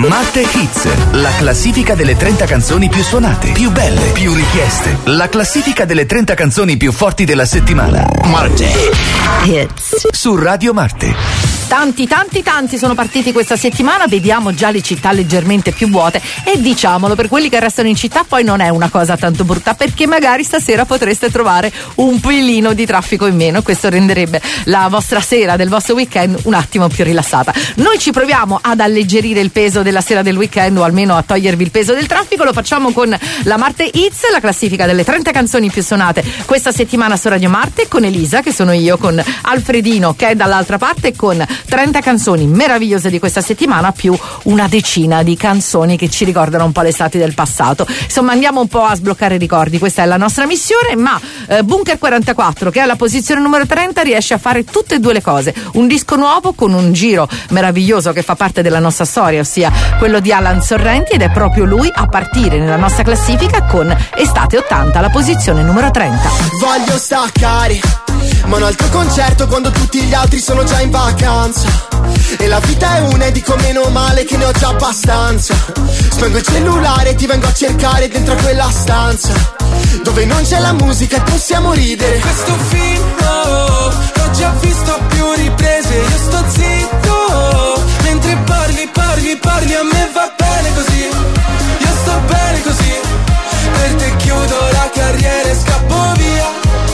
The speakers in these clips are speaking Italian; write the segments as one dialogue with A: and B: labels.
A: Marte Hits, la classifica delle 30 canzoni più suonate, più belle, più richieste. La classifica delle 30 canzoni più forti della settimana. Marte Hits su Radio Marte.
B: Tanti sono partiti questa settimana, vediamo già le città leggermente più vuote e diciamolo, per quelli che restano in città poi non è una cosa tanto brutta, perché magari stasera potreste trovare un pelino di traffico in meno. Questo renderebbe la vostra sera del vostro weekend un attimo più rilassata. Noi ci proviamo ad alleggerire il peso della sera del weekend, o almeno a togliervi il peso del traffico. Lo facciamo con la Marte Hits, la classifica delle 30 canzoni più suonate questa settimana su Radio Marte, con Elisa, che sono io, con Alfredino, che è dall'altra parte, con 30 canzoni meravigliose di questa settimana, più una decina di canzoni che ci ricordano un po' l'estate del passato. Insomma, andiamo un po' a sbloccare ricordi, questa è la nostra missione. Ma Bunker 44, che è alla posizione numero 30, riesce a fare tutte e due le cose: un disco nuovo con un giro meraviglioso che fa parte della nostra storia, ossia quello di Alan Sorrenti, ed è proprio lui a partire nella nostra classifica con Estate 80, alla posizione numero 30.
C: Voglio staccare, ma un altro concerto quando tutti gli altri sono già in vacanza. E la vita è una e dico meno male che ne ho già abbastanza. Spengo il cellulare e ti vengo a cercare dentro quella stanza dove non c'è la musica e possiamo ridere.
D: Questo film l'ho già visto a più riprese. Io sto zitto mentre parli, a me va bene così. Io sto bene così. Per te chiudo la carriera e scappo via.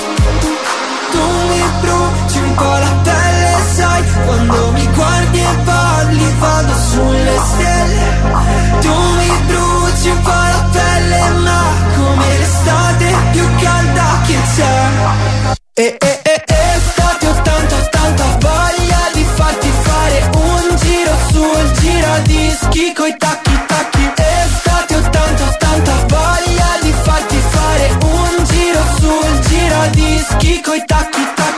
D: Tu mi bruci un po' la pelle, sai, quando mi guardi e parli vado sulle stelle. Tu mi bruci un po' la pelle, ma come l'estate più calda che c'è. Estate 80, voglia di farti fare un giro sul giradischi coi tacchi. Estate 80, voglia di farti fare un giro sul giradischi coi tacchi.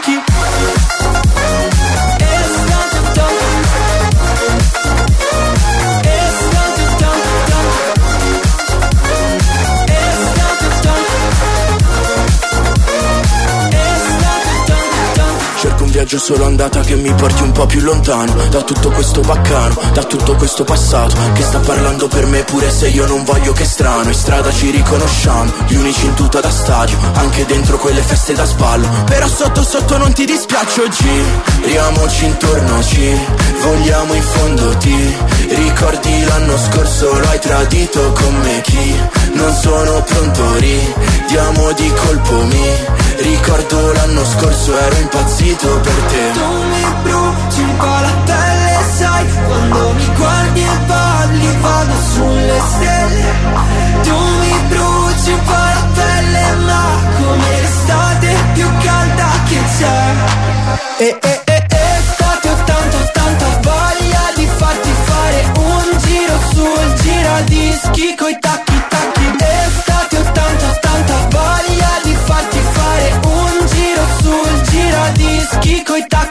E: Viaggio solo andata che mi porti un po' più lontano da tutto questo baccano, da tutto questo passato che sta parlando per me, pure se io non voglio. Che strano, in strada ci riconosciamo, gli unici in tuta da stadio, anche dentro quelle feste da sballo. Però sotto non ti dispiaccio, giriamoci intorno, ci vogliamo in fondo. Ti ricordi l'anno scorso, lo hai tradito con me, chi non sono pronto, ridiamo di colpo. Mi ricordo l'anno scorso, ero impazzito per te.
D: Tu mi bruci un po' la pelle, sai, quando mi guardi e parli vado sulle stelle. Tu mi bruci un po' la pelle, ma come l'estate più calda che c'è. Estate 80, voglia di farti fare un giro sul giradischi coi tacchi. Estate 80, voglia di farti fare un giro sul giradischi coi tacchi.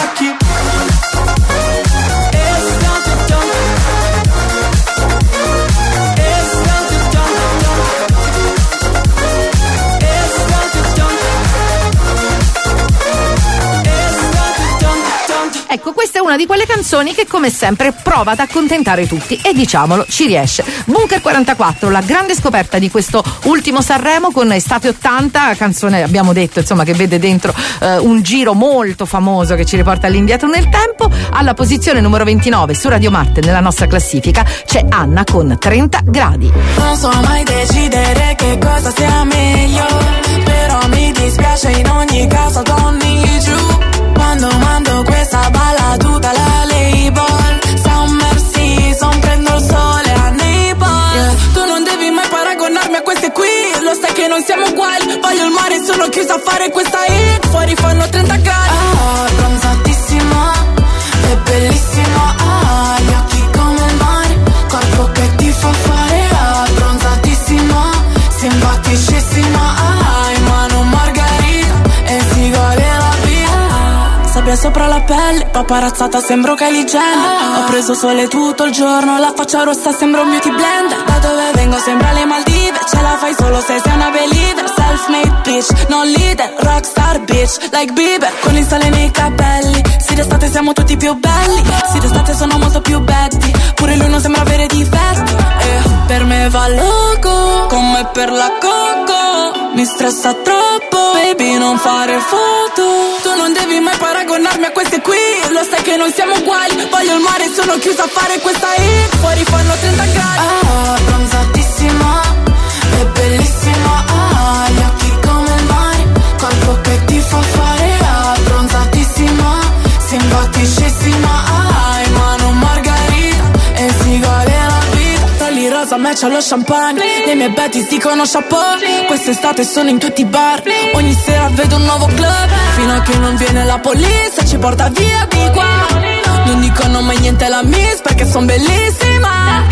B: Ecco, questa è una di quelle canzoni che come sempre prova ad accontentare tutti e diciamolo ci riesce. Bunker 44, la grande scoperta di questo ultimo Sanremo con Estate 80, canzone abbiamo detto insomma che vede dentro un giro molto famoso che ci riporta all'indietro nel tempo. Alla posizione numero 29 su Radio Marte nella nostra classifica c'è Anna con 30 gradi.
F: Non so mai decidere che cosa sia meglio, però mi dispiace in ogni caso con il giù. Quando mando questa balla tutta la label, summer season, prendo il sole a Naples, yeah. Tu non devi mai paragonarmi a queste qui, lo sai che non siamo uguali. Voglio il mare, sono chiusa a fare questa hit, fuori fanno 30 gradi. Ah, bronzatissima, è bellissima, ah, gli occhi come il mare, corpo che ti fa fare, ah, bronzatissima, simpaticissima, ah, in mano margarita e si gode la vita. Sabbia sopra la pelle, paparazzata sembro Kylie Jenner. Ho preso sole tutto il giorno, la faccia rossa sembra un beauty blender. Da dove vengo sembra le Maldive, ce la fai solo se sei una believer. Self-made bitch, non leader, rockstar bitch, like Bieber. Con il sole nei capelli, sì d'estate siamo tutti più belli, sì d'estate sono molto più betty. Pure lui non sembra avere difetti, è per la coco, mi stressa troppo, baby non fare foto. Tu non devi mai paragonarmi a queste qui, lo sai che non siamo uguali. Voglio il mare, sono chiusa a fare questa hit, fuori fanno 30 gradi. Ah, bronzatissima, è bellissima, ah, gli occhi come il mare, corpo che ti fa fare, ah, bronzatissima, simpaticissima, ah, in mano margarita, e si gode la vita. Tagli rosa, match allo champagne, le mie betties dicono chapeau. Quest'estate sono in tutti i bar, ogni sera vedo un nuovo club, fino a che non viene la polizia, ci porta via di qua. Non dicono mai niente alla miss perché son bellissima,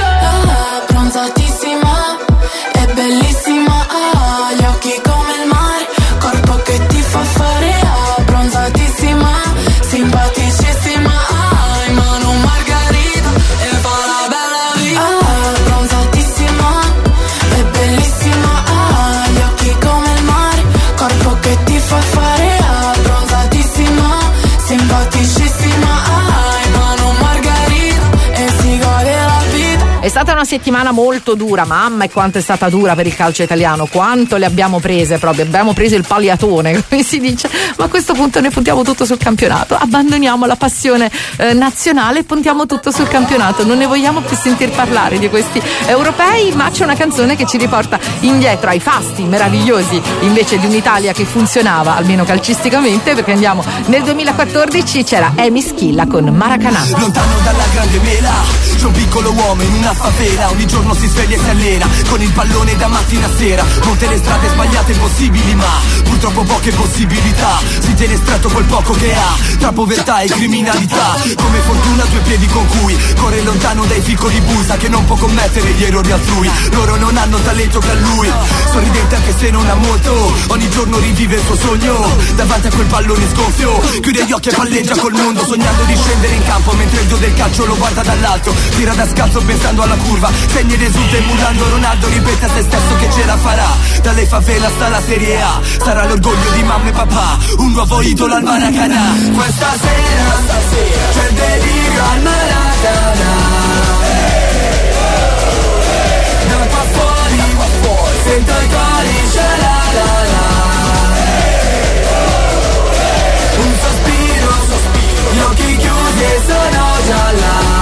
F: ah, bronzatissima, è bellissima, ah, gli occhi come il mare, corpo che ti fa fare, ah, bronzatissima, simpaticissima, ah, in mano margarita, e fa la bella vita, ah, bronzatissima, è bellissima, ah, gli occhi come il mare, corpo che ti fa fare, ah, bronzatissima, simpaticissima, ah, in mano margarita, e si gode la vita.
B: È stata una settimana molto dura, mamma, e quanto è stata dura per il calcio italiano, quanto le abbiamo prese proprio, abbiamo preso il paliatone, come si dice, ma a questo punto ne puntiamo tutto sul campionato, abbandoniamo la passione nazionale e puntiamo tutto sul campionato, non ne vogliamo più sentir parlare di questi europei, ma c'è una canzone che ci riporta indietro ai fasti meravigliosi invece di un'Italia che funzionava, almeno calcisticamente, perché andiamo nel 2014, c'era Amy Schilla con Maracanã.
G: Lontano dalla grande mela, c'è un piccolo uomo in una favela, ogni giorno si sveglia e si allena, con il pallone da mattina a sera, monte le strade sbagliate impossibili, ma purtroppo poche possibilità, si tiene stretto quel poco che ha, tra povertà e criminalità, come fortuna due piedi con cui corre lontano dai piccoli bui, sa che non può commettere gli errori altrui, loro non hanno talento per lui, sorridente anche se non ha molto, ogni giorno rivive il suo sogno, davanti a quel pallone sgonfio, chiude gli occhi e palleggia col mondo, sognando di scendere in campo, mentre il dio del calcio lo guarda dall'alto, tira da scalzo pensando alla curva, segna ed esulta emulando Ronaldo, ripete a se stesso che ce la farà, dalle favela sta la Serie A, sarà l'orgoglio di mamma e papà, un nuovo idolo al Maracanã. Questa sera c'è il delirio al Maracanã, da qua fuori sento i cori, sha-la-la-la, un sospiro, gli occhi chiusi e sono già là,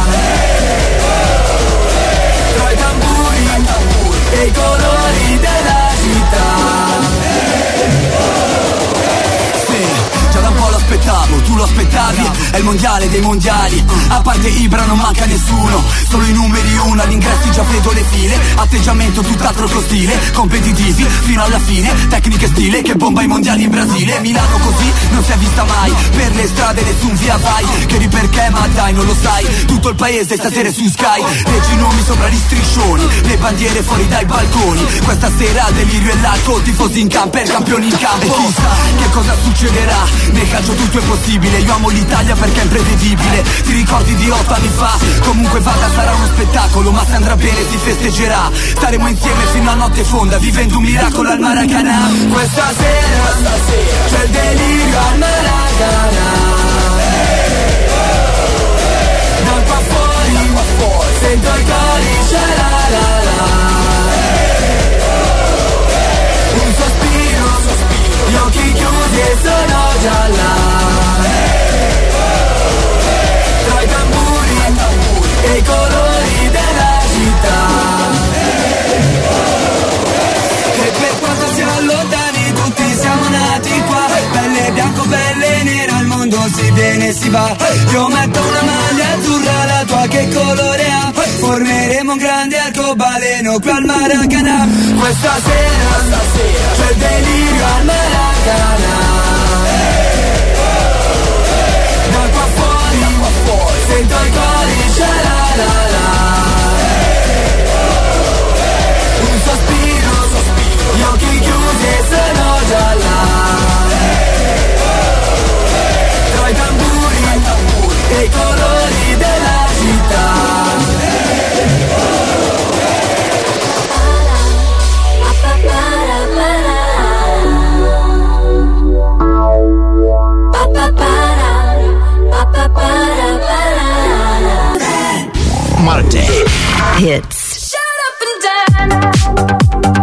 G: tra i tamburi e i colori della città. Già da un po' lo aspettavo, tu lo aspettavi, è il mondiale dei mondiali, a parte Ibra non manca nessuno, solo i numeri uno, agli ingressi già vedo le file, atteggiamento tutt'altro che ostile, competitivi fino alla fine, tecniche stile che bomba i mondiali in Brasile, Milano così non si è vista mai, per le strade nessun via vai, chiedi perché ma dai non lo sai, tutto il paese stasera è su Sky, leggi i nomi sopra gli striscioni, le bandiere fuori dai balconi, questa sera delirio e l'alcol, tifosi in camper, campioni in campo, e chissà che cosa succederà, nel calcio tutto è possibile, io amo l'Italia perché è imprevedibile, ti ricordi di 8 anni fa, comunque vada sarà uno spettacolo, ma se andrà bene si festeggerà, staremo insieme fino a notte fonda, vivendo un miracolo al Maracanã, questa sera c'è il delirio al Maracanã, da qua fuori sento i cori, sha-la-la-la, un sospiro, gli occhi chiusi e sono già là, tra i tamburi e i colori della città, e per quanto siamo lontani tutti siamo nati qua, pelle bianco, pelle nera, il mondo si viene e si va, io metto una maglia azzurra, la tua che colore ha, formeremo un grande arcobaleno qui al Maracanã, questa sera c'è il delirio al Maracanã, da qua fuori sento i cori, sha-la-la-la, un sospiro, gli occhi chiusi e sono già là, tra i tamburi e i colori della città.
A: Marte Hits.
F: Shut up and dance.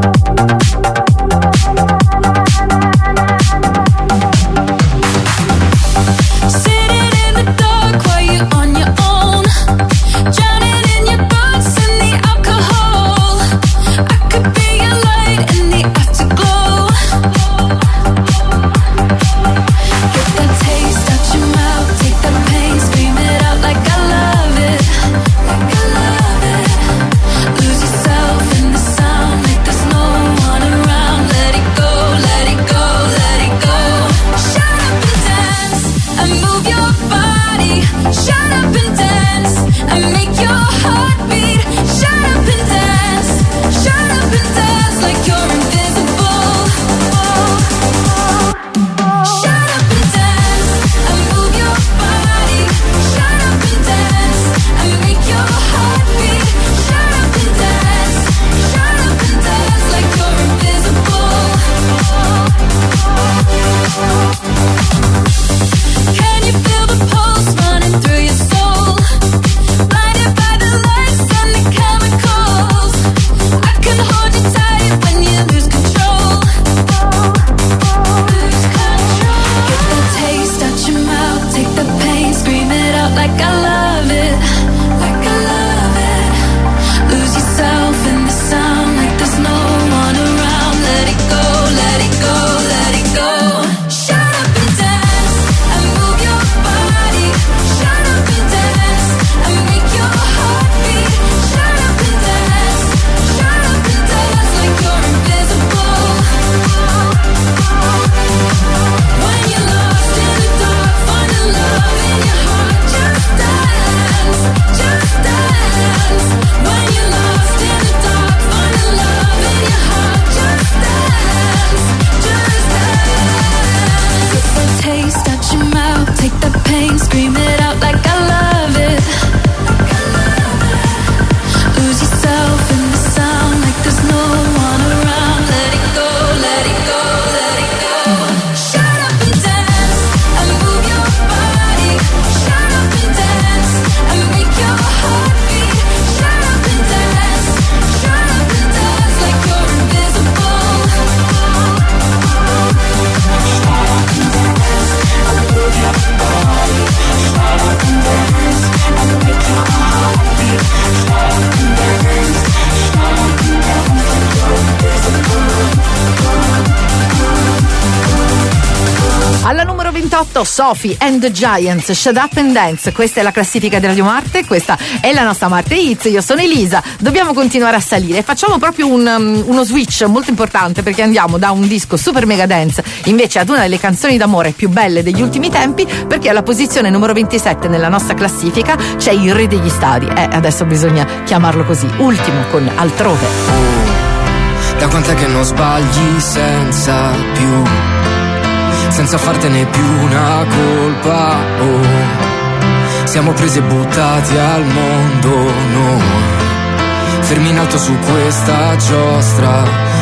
B: Sophie and the Giants, Shut Up and Dance. Questa è la classifica di Radio Marte, questa è la nostra Marte Hits. Io sono Elisa, dobbiamo continuare a salire. Facciamo proprio uno switch molto importante, perché andiamo da un disco super mega dance invece ad una delle canzoni d'amore più belle degli ultimi tempi, perché alla posizione numero 27 nella nostra classifica c'è il re degli stadi. Adesso bisogna chiamarlo così, ultimo con Altrove.
H: Da quant'è che non sbagli senza fartene più una colpa, siamo presi e buttati al mondo noi, fermi in alto su questa giostra,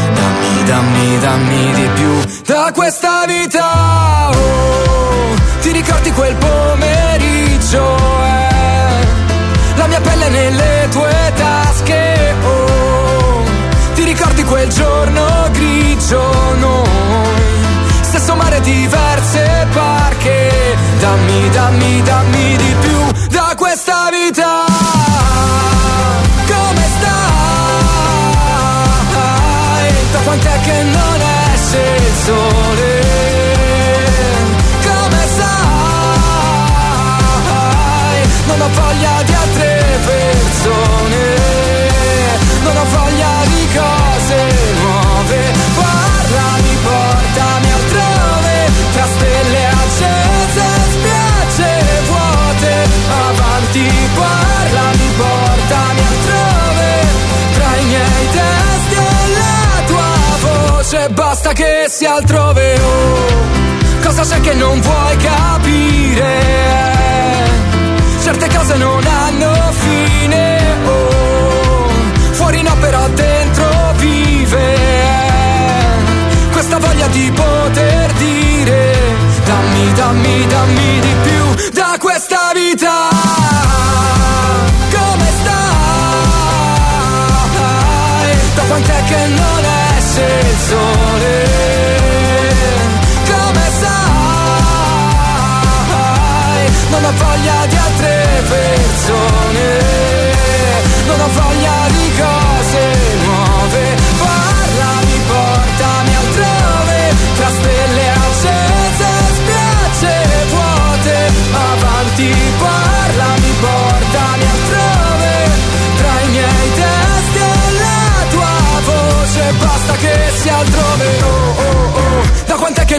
H: dammi di più da questa vita, ti ricordi quel pomeriggio, la mia pelle nelle tue tasche, ti ricordi quel giorno grigio, noi stesso mare, diverse barche, dammi di più da questa vita, come stai? Da quant'è che non esce il sole? Come sai? Non ho voglia di altre persone, non ho voglia di cose nuove, parlami, portami altrove, tra stelle accese, spiagge vuote, avanti, parlami, portami altrove, tra i miei testi e la tua voce, basta che sia altrove, cosa c'è che non vuoi capire, certe cose non hanno fine, fuori no però dentro vive, questa voglia di poter dire, dammi di più da questa vita, come stai? Da quant'è che non esce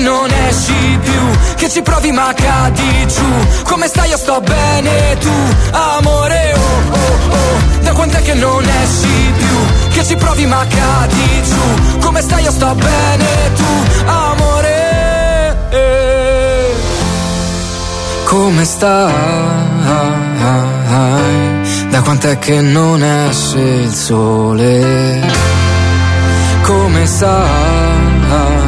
H: non esci più, che ci provi ma cadi giù. Come stai? Io sto bene, tu amore, oh oh oh. Da quant'è che non esci più, che ci provi ma cadi giù. Come stai? Io sto bene, tu amore. Come stai? Da quant'è che non esce il sole? Come stai?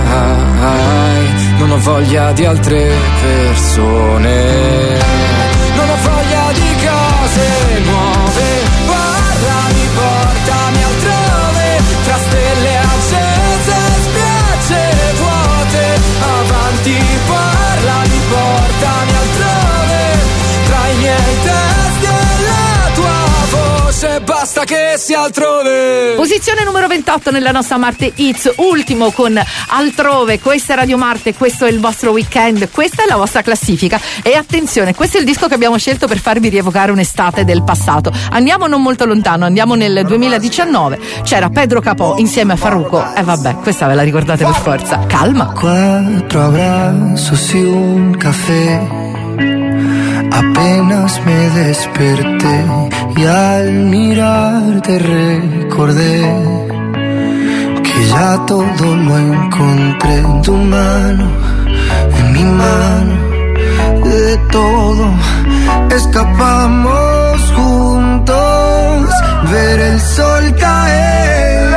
H: Non ho voglia di altre persone, non ho voglia di cose nuove. Parlami, portami altrove, tra stelle accese e spiagge vuote. Avanti, parlami, portami altrove, tra i miei testi e la tua voce, basta che sia altrove.
B: Posizione numero 28 nella nostra Marte Hits, ultimo con Altrove. Questa è Radio Marte, questo è il vostro weekend, questa è la vostra classifica. E attenzione, questo è il disco che abbiamo scelto per farvi rievocare un'estate del passato. Andiamo non molto lontano, andiamo nel 2019. C'era Pedro Capó insieme a Farruko, e vabbè, questa ve la ricordate per forza. Calma.
I: 4 abrazos y un café. Apenas me desperté y al mirarte recordé que ya todo lo encontré en tu mano, en mi mano, de todo escapamos juntos, ver el sol caer.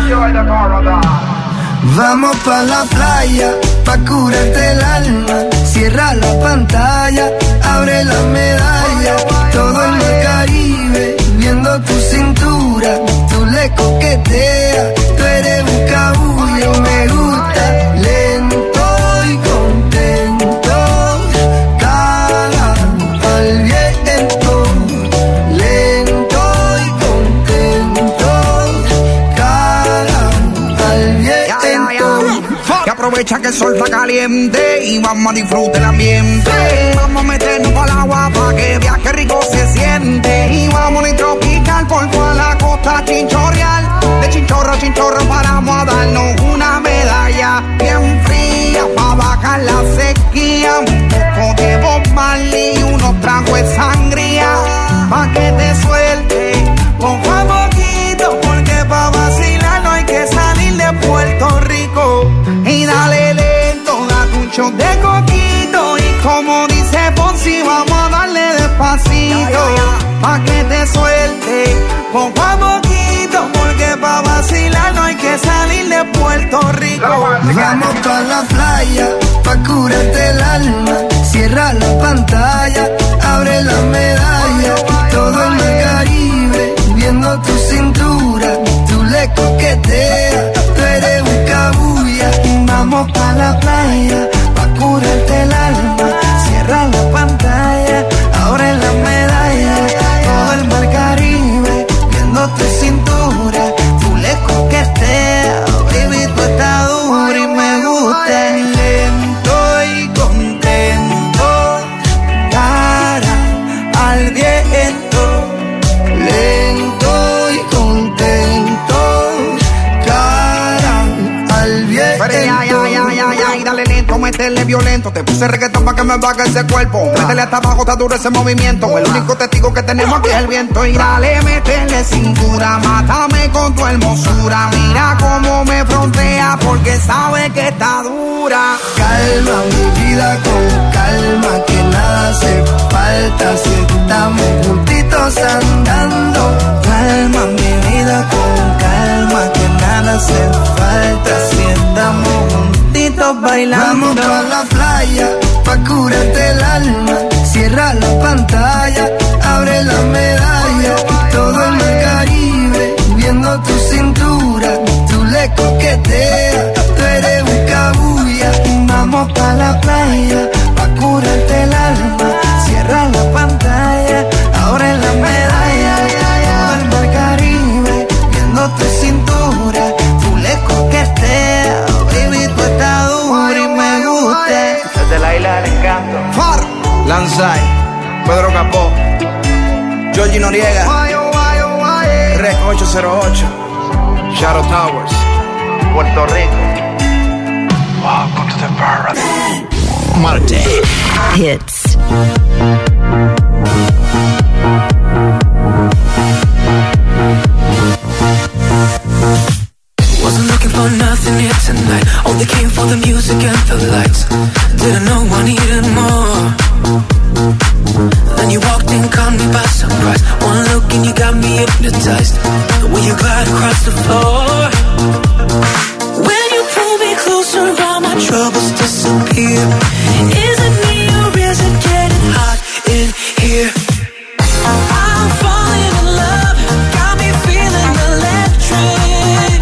I: Vamos pa' la playa, pa' curarte el alma, cierra la pantalla, abre la medalla, todo en el Caribe, viendo tu cintura, tú le coqueteas, tú eres un cabullo, me gusta, lento y contento, cara al viento, lento y contento, cara al viento.
J: Que aprovecha que el sol está caliente y vamos a disfrutar el ambiente. Vamos a meternos para el agua para que viaje rico se siente. Y vamos a tropical por toda la costa chinchorreal. De chinchorro a chinchorro paramos a darnos una medalla bien fría para bajar la sequía. Un poco de Bob Marley y unos tragos de sangría pa' que te suelte poco a poquito, porque pa' vacilar no hay que salir de Puerto Rico. Y dale lento, date un shot de coquito. Y como dice Ponzi, vamos a darle despacito, pa' que te suelte poco a poquito, porque pa' vacilar no hay que salir de Puerto Rico.
I: Vamos pa' la playa, pa' curarte el alma, cierra la pantalla, abre la medalla, todo en el Caribe, viendo tu cintura, tú le coqueteas, tú eres un cabulla. Vamos pa' la playa, pa' curarte el alma, cierra la pantalla, abre la medalla, todo el mar Caribe, viendo tu cintura, tú le coqueteas, baby, tú estás dura y me gusta.
J: Lento y contento, cara al viento.
I: Lento y contento, cara al viento.
J: Ay, dale lento, métele violento. Te puse reggaetón pa' que me baje ese cuerpo. Métele hasta abajo, está duro ese movimiento. El único testigo que tenemos aquí es el viento. Y dale, métele cintura, mátame con tu hermosura. Mira cómo me frontea porque sabe que está dura.
I: Calma mi vida con calma, que nada hace falta si estamos juntitos andando. Calma mi vida con calma, que nada hace falta si estamos juntitos bailando. Vamos pa' la playa, pa' curarte el alma, cierra la pantalla, abre la medalla, todo en el Caribe, viendo tu cintura, tú le coqueteas, tú eres un cabulla. Vamos pa' la playa, pa' curarte el alma, cierra la pantalla, abre la medalla, todo el mar Caribe, viendo tu cintura, tú le coqueteas, baby, tú estás dura y me gusta.
J: Desde la isla del encanto, Far, Lanzai, Pedro Capó, Georgie Noriega, Rec 808, Shadow Towers, Puerto Rico.
K: Welcome to the paradise.
A: Marte
B: Hits.
L: Wasn't looking for nothing here tonight. Only came for the music and the lights. Didn't know I needed more. Then you walked in, caught me by surprise. One look and you got me hypnotized. The way you glide across the floor. When you pull me closer, all my troubles disappear. Is it me or is it getting hot in here? I'm falling in love, got me feeling electric.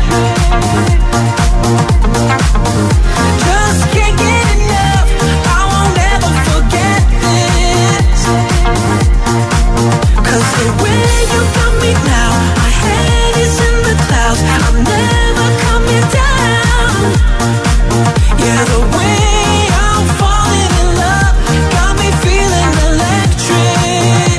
L: Just can't get enough, I won't ever forget this. 'Cause the way you got me now, my head is in the clouds, I'm never coming down. Yeah, the way I'm falling in love, got me feeling electric.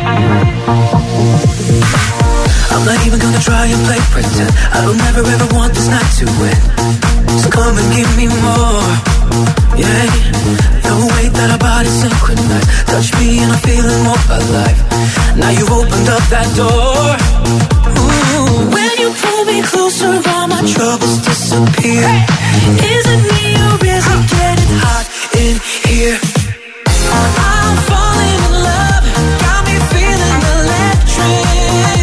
L: I'm not even gonna try and play pretend, I don't ever ever want this night to end. So come and give me more, yeah. The way that our bodies synchronize, touch me and I'm feeling more alive. Now you've opened up that door. Ooh. When you pull me closer, all my troubles disappear. Is it me or is it getting hot in here? I'm falling in love, got me feeling electric.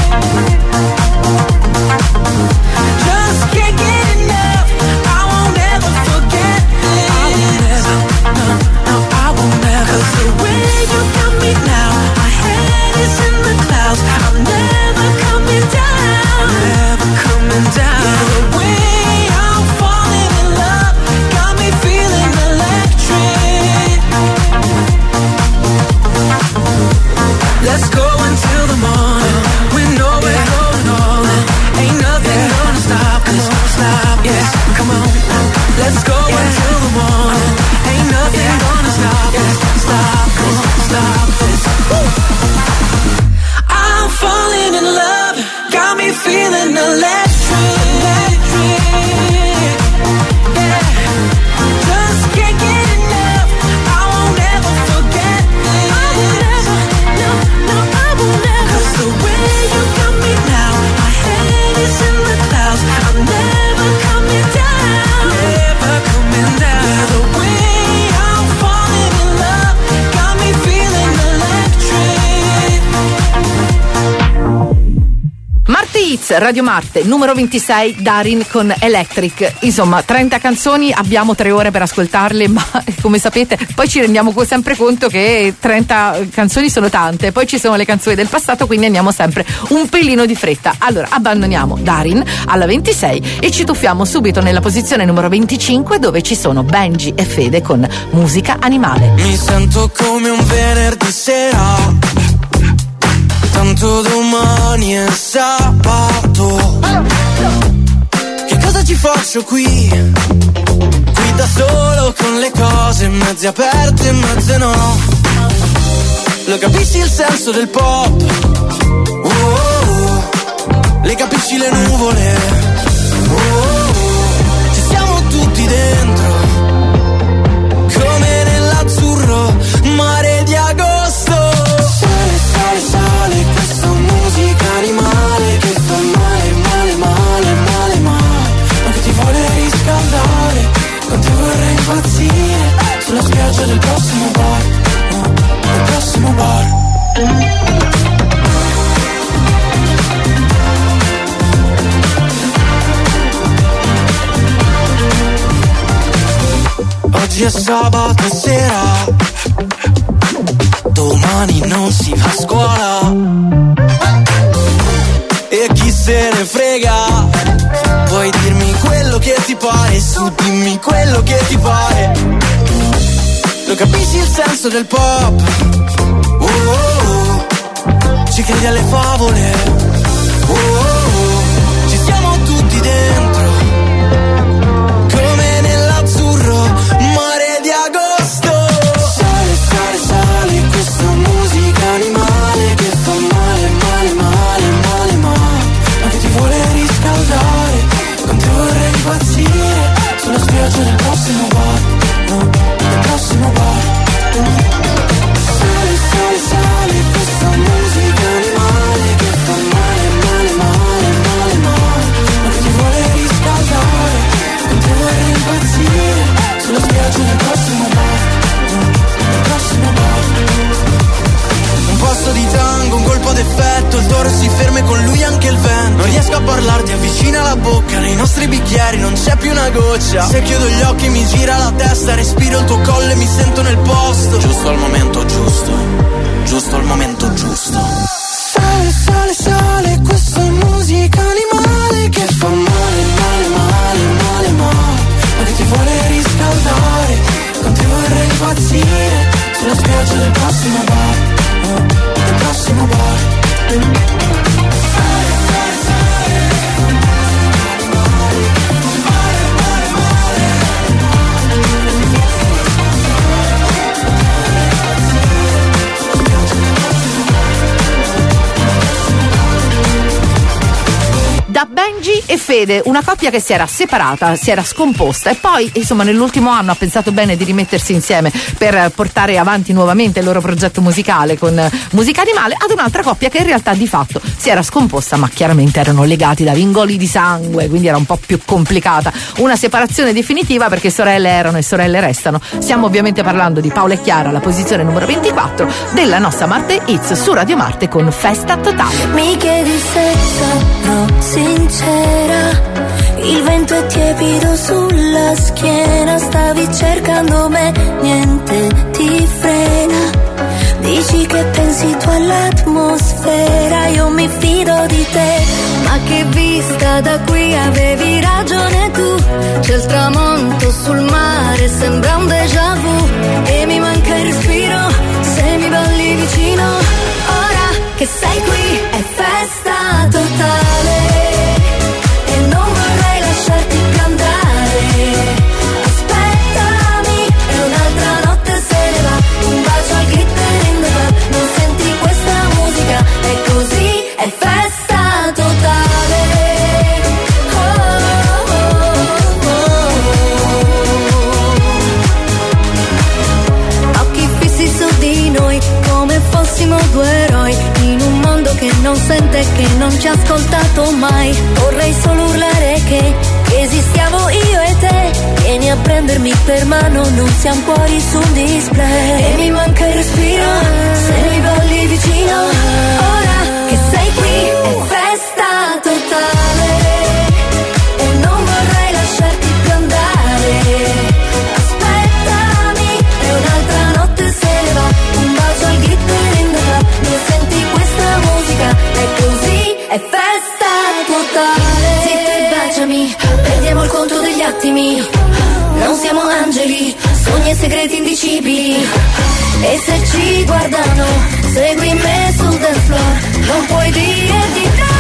L: Just can't get enough, I won't ever forget this. No, I won't never. 'Cause the way you got me now, my head is in the clouds, I'm never coming down. Never coming down. Yeah, the way I'm falling in love, got me feeling electric. Let's go until the morning, we know we're going all in. Ain't nothing gonna stop us, yeah, come on. Let's go until the morning, ain't nothing gonna stop us, stop this. I'm falling in love, got me feeling electric. Yeah. Just can't get enough, I won't ever forget this. No, I won't ever. 'Cause the way you got me now, my head is in the clouds, I'm never coming down. Never coming down. Yeah, the way I'm falling in love, got me feeling electric.
B: Marte Hits, Radio Marte, numero 26, Darin con Electric. Insomma, 30 canzoni, abbiamo 3 ore per ascoltarle, ma come sapete poi ci rendiamo sempre conto che 30 canzoni sono tante, poi ci sono le canzoni del passato, quindi andiamo sempre un pelino di fretta. Allora, abbandoniamo Darin alla 26 e ci tuffiamo subito nella posizione numero 25, dove ci sono Benji e Fede con Musica Animale.
L: Mi sento come un venerdì sera, tanto domani è sabato. Che cosa ci faccio qui? Qui da solo con le cose mezze aperte e mezze no. Lo capisci il senso del pop? Le capisci le nuvole? Ci siamo tutti dentro, come nell'azzurro mare di agosto. Sale, sale, questa musica animale che fa male, male, male, male, male. Ma che ti vuole riscaldare, con te vorrei impazzire, sulla spiaggia del prossimo bar, del prossimo bar. Oggi è sabato sera, domani non si va a scuola. E chi se ne frega, puoi dirmi quello che ti pare, su dimmi quello che ti pare. Lo capisci il senso del pop? Ci credi alle favole? Ci siamo tutti dentro, come nell'azzurro mare di agosto. Sale, sale, sale, questa musica animale che fa male, male, male, male, male. Ma che ti vuole riscaldare, con te vorrei impazzire, sulla spiaggia del
E: con lui anche il vento. Non riesco a parlarti, avvicina la bocca, nei nostri bicchieri non c'è più una goccia. Se chiudo gli occhi mi gira la testa, respiro il tuo collo e mi sento nel posto. Giusto al momento giusto, giusto al momento giusto.
D: Sale, sale, sale, questa è musica animale che fa male, male, male, male, male, ma che ti vuole riscaldare, con te vorrei impazzire, sulla spiaggia del prossimo bar, del prossimo bar.
B: Da Benji e Fede, una coppia che si era separata, si era scomposta e poi insomma nell'ultimo anno ha pensato bene di rimettersi insieme per portare avanti nuovamente il loro progetto musicale con Musica Animale, ad un'altra coppia che in realtà di fatto si era scomposta, ma chiaramente erano legati da vincoli di sangue, quindi era un po' più complicata una separazione definitiva, perché sorelle erano e sorelle restano. Stiamo ovviamente parlando di Paola e Chiara, la posizione numero 24 della nostra Marte Hits su Radio Marte con Festa Totale.
M: Mi chiedi se sarò sincera, il vento è tiepido sulla schiena, stavi cercando me, niente ti frena, dici che pensi tu all'atmosfera, io mi fido di te, ma che vista da qui avevi ragione tu, c'è il tramonto sul mare, sembra un déjà vu, e mi manca il respiro, se mi balli vicino, ora che sei qui è festa totale. Due eroi in un mondo che non sente, che non ci ha ascoltato mai. Vorrei solo urlare che esistiamo io e te. Vieni a prendermi per mano, non siamo cuori su un display. E mi manca il respiro, se mi balli vicino. Ora che sei qui è festa totale. E non vorrei lasciarti più andare. Aspettami, e un'altra notte se ne va. Un bacio al glitter. È così, è festa totale. Zitta e baciami, perdiamo il conto degli attimi. Non siamo angeli, sogni e segreti indicibili. E se ci guardano, segui me sul dance floor. Non puoi dire di no.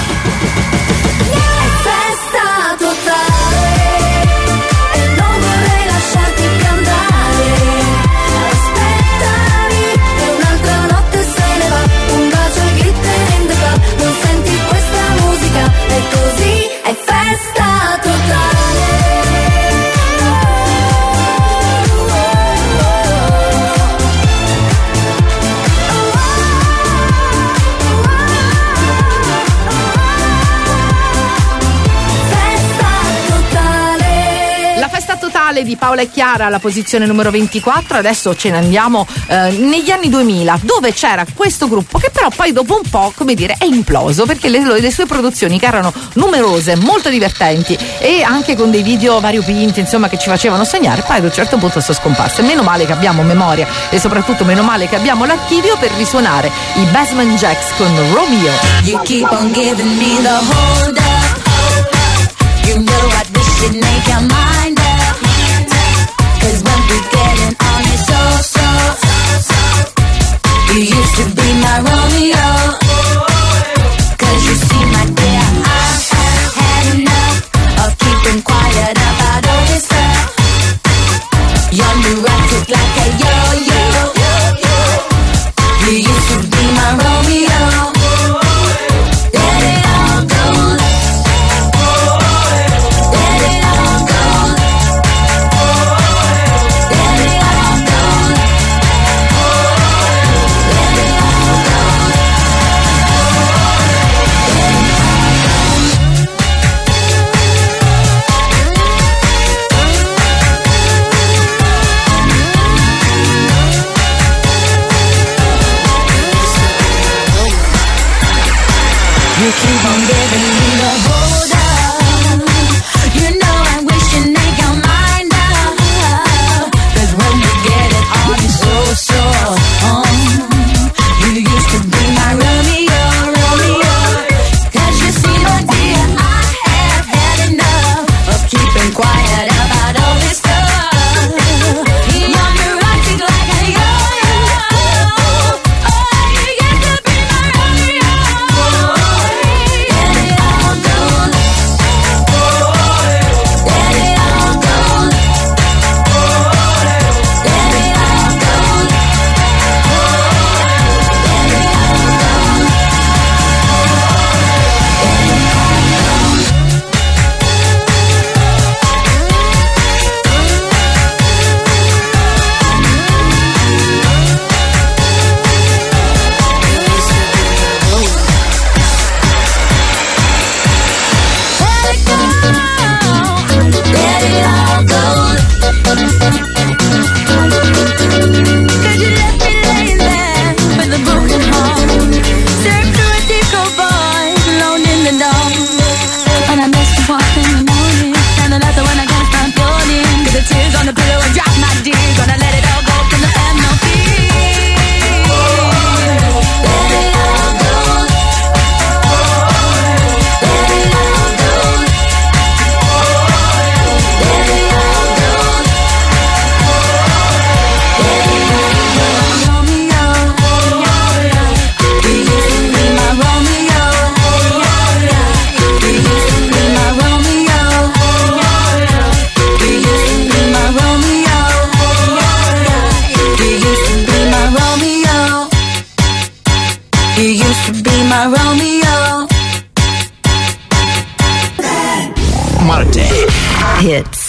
M: È festa totale. E non vorrei lasciarti più andare. Aspettami, e un'altra notte se ne va. Un bacio al glitter. Non senti questa musica, è così, è festa totale. Festa totale.
B: La festa totale di Paola e Chiara, la posizione numero 24. Adesso ce ne andiamo negli anni 2000, dove c'era questo gruppo che però poi dopo un po', come dire, è imploso, perché le sue produzioni, che erano numerose, molto divertenti e anche con dei video variopinti, insomma, che ci facevano sognare, poi ad un certo punto sono scomparse. Meno male che abbiamo memoria e soprattutto meno male che abbiamo l'archivio per risuonare i Basement Jacks con Romeo.
N: You keep on giving me the hold up. You know what, this should make your mind up. 'Cause when we getting on it so you used to be my Romeo. 'Cause you see my dear, I've had enough of keeping quiet about all this stuff. You're neurotic like a yo-yo. You used to be my Romeo. Let it all go. Let it all go. Let it all go. Let it all go. keep on giving me the hold up. You know I wish you'd make your mind up. 'Cause when you get it on, it's so you used to be my Romeo, Romeo. 'Cause you see, my dear, I have had enough of keeping quiet about all this stuff. You're neurotic like a yo-yo. Oh, you used to be my Romeo. Let it all go. Let it all go. Let it all go. Let it all go. Cause you left me laying there with a broken heart, staring through a disco void, alone in the dark. And I missed you up in the morning, and then that's when I can't stop yawning. 'Cause the tears on the pillow I drop, my dear. Gonna let it all go till I have no fear. Let it all go. Let it all go. Let it all go. Let it all go. Romeo, you used to be my Romeo. You used to be my Romeo. You used to be my Romeo. You used to be my Romeo. You used to be my Romeo.
A: Marte
B: Hits.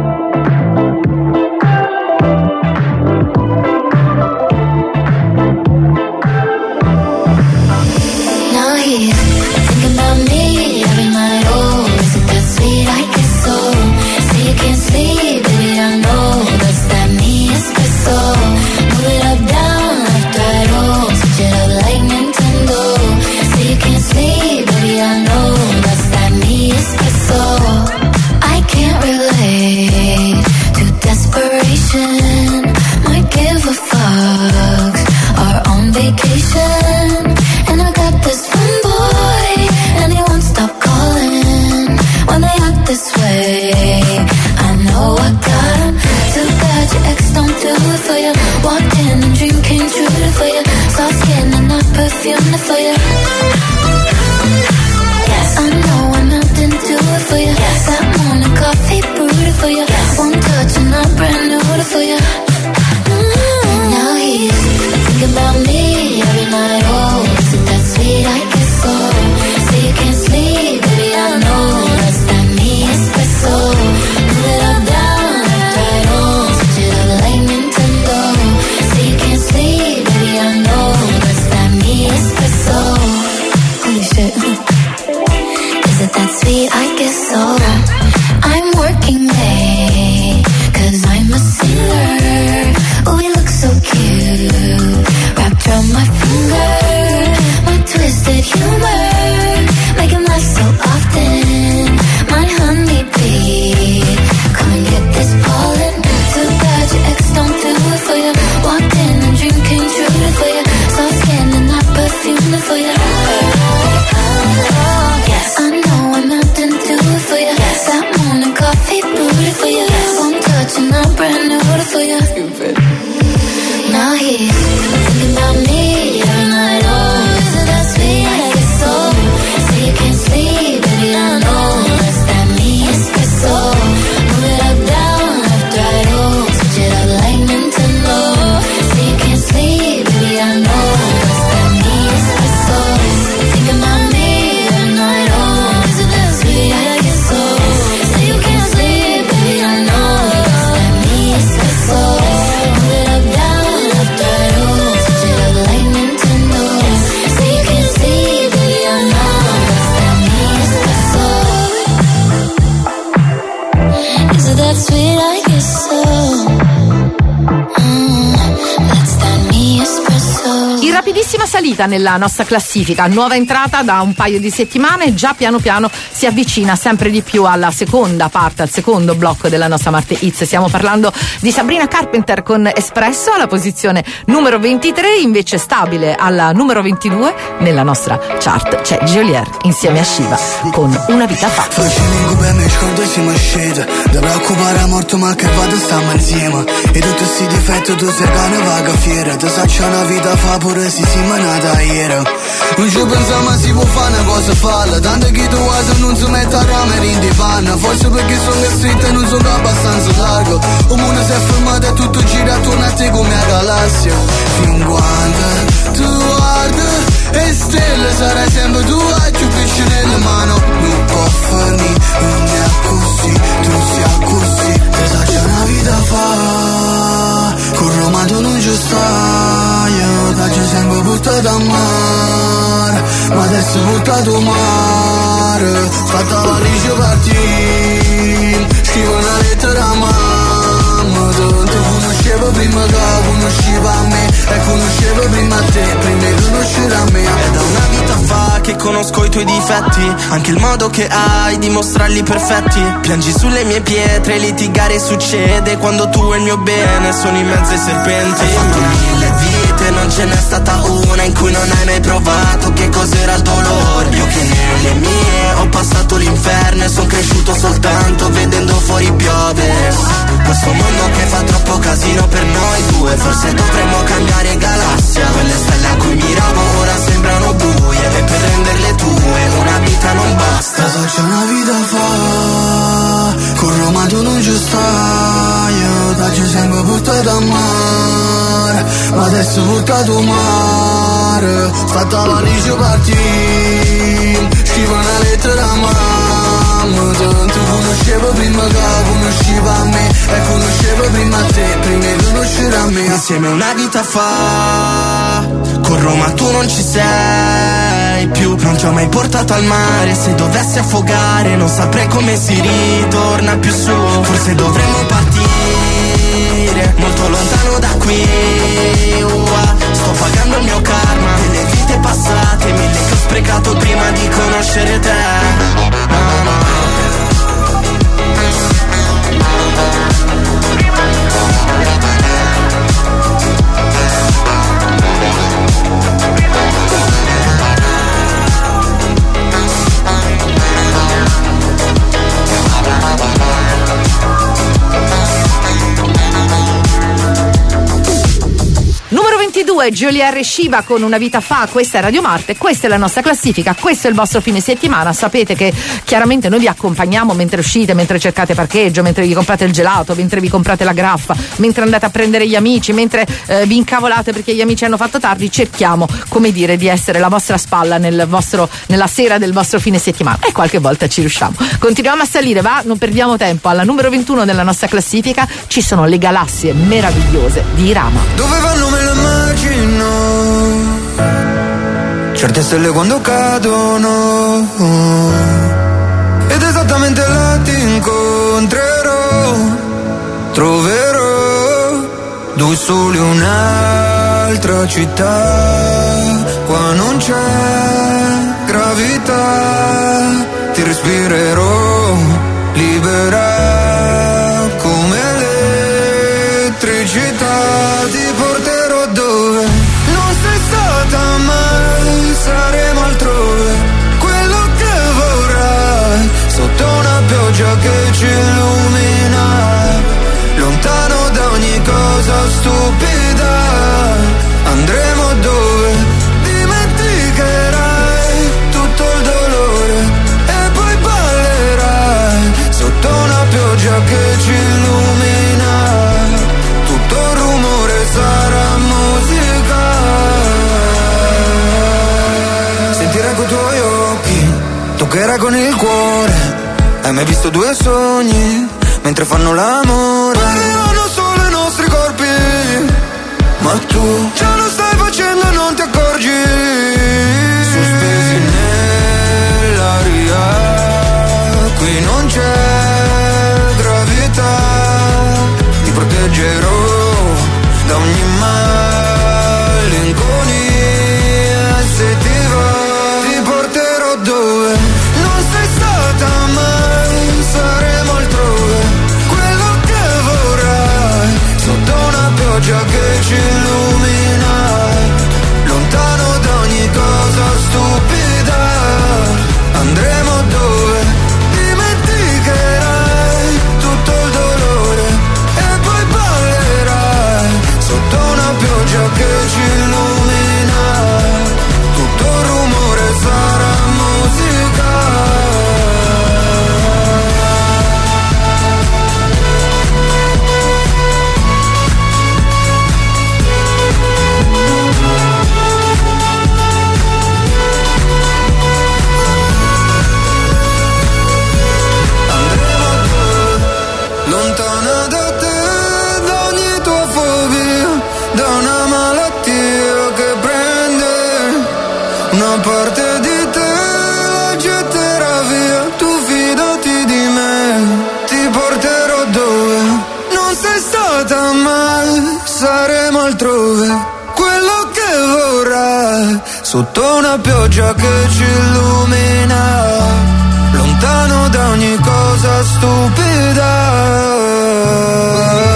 M: Now he's thinking about me every night. Oh, is it that sweet? I guess so. Say you can't sleep, baby, I know that's that me espresso. Move it up, down, left, right, oh, switch it up like Nintendo. Say you can't sleep, baby, I know that's that me espresso. I can't relate to desperation. Might give a fuck. Are on vacation, and I got this one boy, and he won't stop calling when they act this way. I know I got him. Too bad your ex don't do it for you. Walked in and dream came true for you. Soft skin and not perfume for you. Yes, I know I'm not into it for you. Yes, that morning coffee brewed for you. Yes, one touch and I'm brand new for you. Now he's thinking about me every night. Oh, is it that sweet? I guess so. Say you can't sleep, baby, I know that's that me espresso. Move it up, down, left, right, oh, switch it up like Nintendo. Say you can't sleep, baby, I know that's that me espresso. Holy shit. Is it that sweet? I guess so. I'm working late, 'cause I'm a sailor. Oh, we look so cute, wrapped around my finger. My twisted humor, make him laugh so often. My honeybee, come and get this pollen. Too bad your ex don't do it for you. Walked in and dream came true for you. Soft skin and not perfume for you. Yes, I know I'm not into it for you.
B: Grandissima salita nella nostra classifica, nuova entrata da un paio di settimane, già piano piano si avvicina sempre di più alla seconda parte, al secondo blocco della nostra Marte Hits. Stiamo parlando di Sabrina Carpenter con Espresso alla posizione numero 23, invece stabile alla numero 22 nella nostra chart c'è Geolier insieme a Shiva con Una vita fa.
O: Mi scordo siamo usciti, da preoccupare a morto ma che vado stiamo insieme. E tutti sti difetti tu sei cane vaga fiera, ti saccia una vita fa pure si manata ieri. Non ci pensiamo ma si può fare una cosa falla, tanto che tu vuoi non si mette a ramere in divano. Forse perché sono stretto e non sono abbastanza largo. Un mondo si è fermato e tutto gira attorno a te come una galassia. Fin quando tu guardi e stelle sarai sempre tu a più pesce nelle mani. Non può finire, non è così, tu sia così. Ti sa c'è una vita fa, con Roma tu non ci stai. Io da ci sempre buttato a mare, ma adesso buttato a mare. Fatta la valigia partire, scrivo una lettera a mamma. Tanto conoscevo prima che conosceva me, e conoscevo prima te, prima di conoscere a me.
E: È da una vita fa che conosco i tuoi difetti, anche il modo che hai di mostrarli perfetti. Piangi sulle mie pietre, litigare succede quando tu e il mio bene sono in mezzo ai serpenti. Hai fatto 1000 vite, non ce n'è stata una in cui non hai mai provato che cos'era il dolore. Io che nelle mie ho passato l'inferno e sono cresciuto soltanto vedendo fuori piove. Questo mondo che fa troppo casino per noi due, forse dovremmo cambiare galassia. Quelle stelle a cui miravo ora sembrano buie, e per renderle tue una vita non basta.
O: Cosa c'è una vita fa, con Roma tu non ci stai. Io da ci sempre buttato a mare, ma adesso buttato a mare. Fatta la valigia partire, scrivo una lettera a mamma. Tanto conoscevo prima che conosceva me, e conoscevo prima te, prima di conoscere a me.
E: Insieme una vita fa, con Roma tu non ci sei più. Non ti ho mai portato al mare, se dovessi affogare non saprei come si ritorna più su. Forse dovremmo partire molto lontano da qui. Sto pagando il mio karma delle vite passate, 1000 che ho sprecato prima di conoscere te.
B: Numero 22, Geolier e Shiva con Una vita fa. Questa è Radio Marte, questa è la nostra classifica, questo è il vostro fine settimana. Sapete che chiaramente noi vi accompagniamo mentre uscite, mentre cercate parcheggio, mentre vi comprate il gelato, mentre vi comprate la graffa, mentre andate a prendere gli amici, mentre vi incavolate perché gli amici hanno fatto tardi. Cerchiamo, come dire, di essere la vostra spalla nella sera del vostro fine settimana, e qualche volta ci riusciamo. Continuiamo a salire, va? Non perdiamo tempo. Alla numero 21 della nostra classifica ci sono Le galassie meravigliose di Irama.
O: Dove vanno me lo immagino, certe stelle quando cadono, ed esattamente là ti incontrerò, troverò due soli, un'altra città. Qua non c'è gravità, ti respirerò libera come elettricità. Ti porterò dove non sei stata mai, saremo altrove, quello che vorrai, sotto una pioggia che ci illumina, lontano da ogni cosa stupida. Andremo dove dimenticherai tutto il dolore e poi ballerai sotto una pioggia che ci illumina, tutto il rumore sarà musica. Sentirai coi tuoi occhi, toccherai con il cuore. Hai mai visto due sogni mentre fanno l'amore? Arrivano solo i nostri corpi, ma tu già lo stai facendo e non ti accorgi. Sospesi nell'aria, qui non c'è gravità. Ti proteggerò da ogni malinconia.
I: altrove quello che vorrei, sotto una pioggia che ci illumina, lontano da ogni cosa stupida.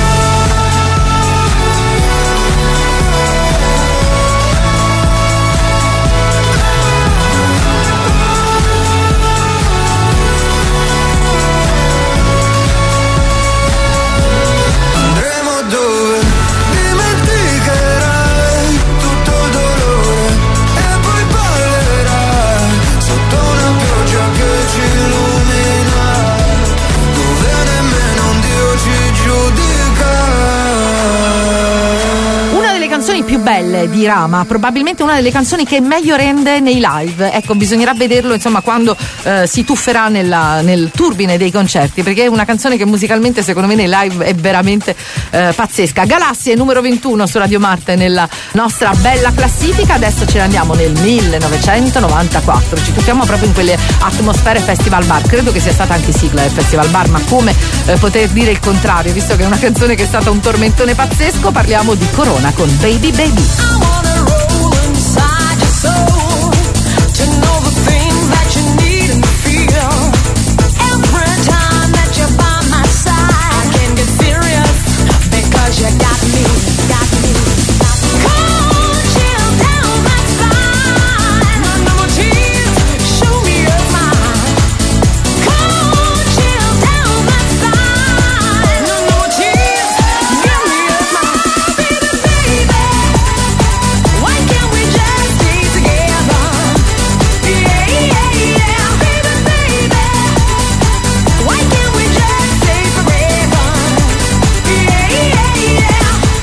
B: Più belle di Rama, probabilmente una delle canzoni che meglio rende nei live. Ecco, bisognerà vederlo insomma quando si tufferà nel turbine dei concerti, perché è una canzone che musicalmente secondo me nei live è veramente pazzesca. Galassie numero 21 su Radio Marte nella nostra bella classifica. Adesso ce ne andiamo nel 1994, ci tuffiamo proprio in quelle atmosfere Festival Bar. Credo che sia stata anche sigla del Festival Bar, ma come poter dire il contrario, visto che è una canzone che è stata un tormentone pazzesco. Parliamo di Corona con Baby Baby.
P: I wanna roll inside your soul to know the things that you need and feel. Every time that you're by my side, I can get serious because you got me, got me. Cold chill down my spine. No more tears, show me your smile. Cold chill down my spine. No more tears, give me your smile, baby, baby. Why can't we just stay together? Yeah, yeah, yeah, baby, baby. Why can't we just stay forever? Yeah, yeah, yeah.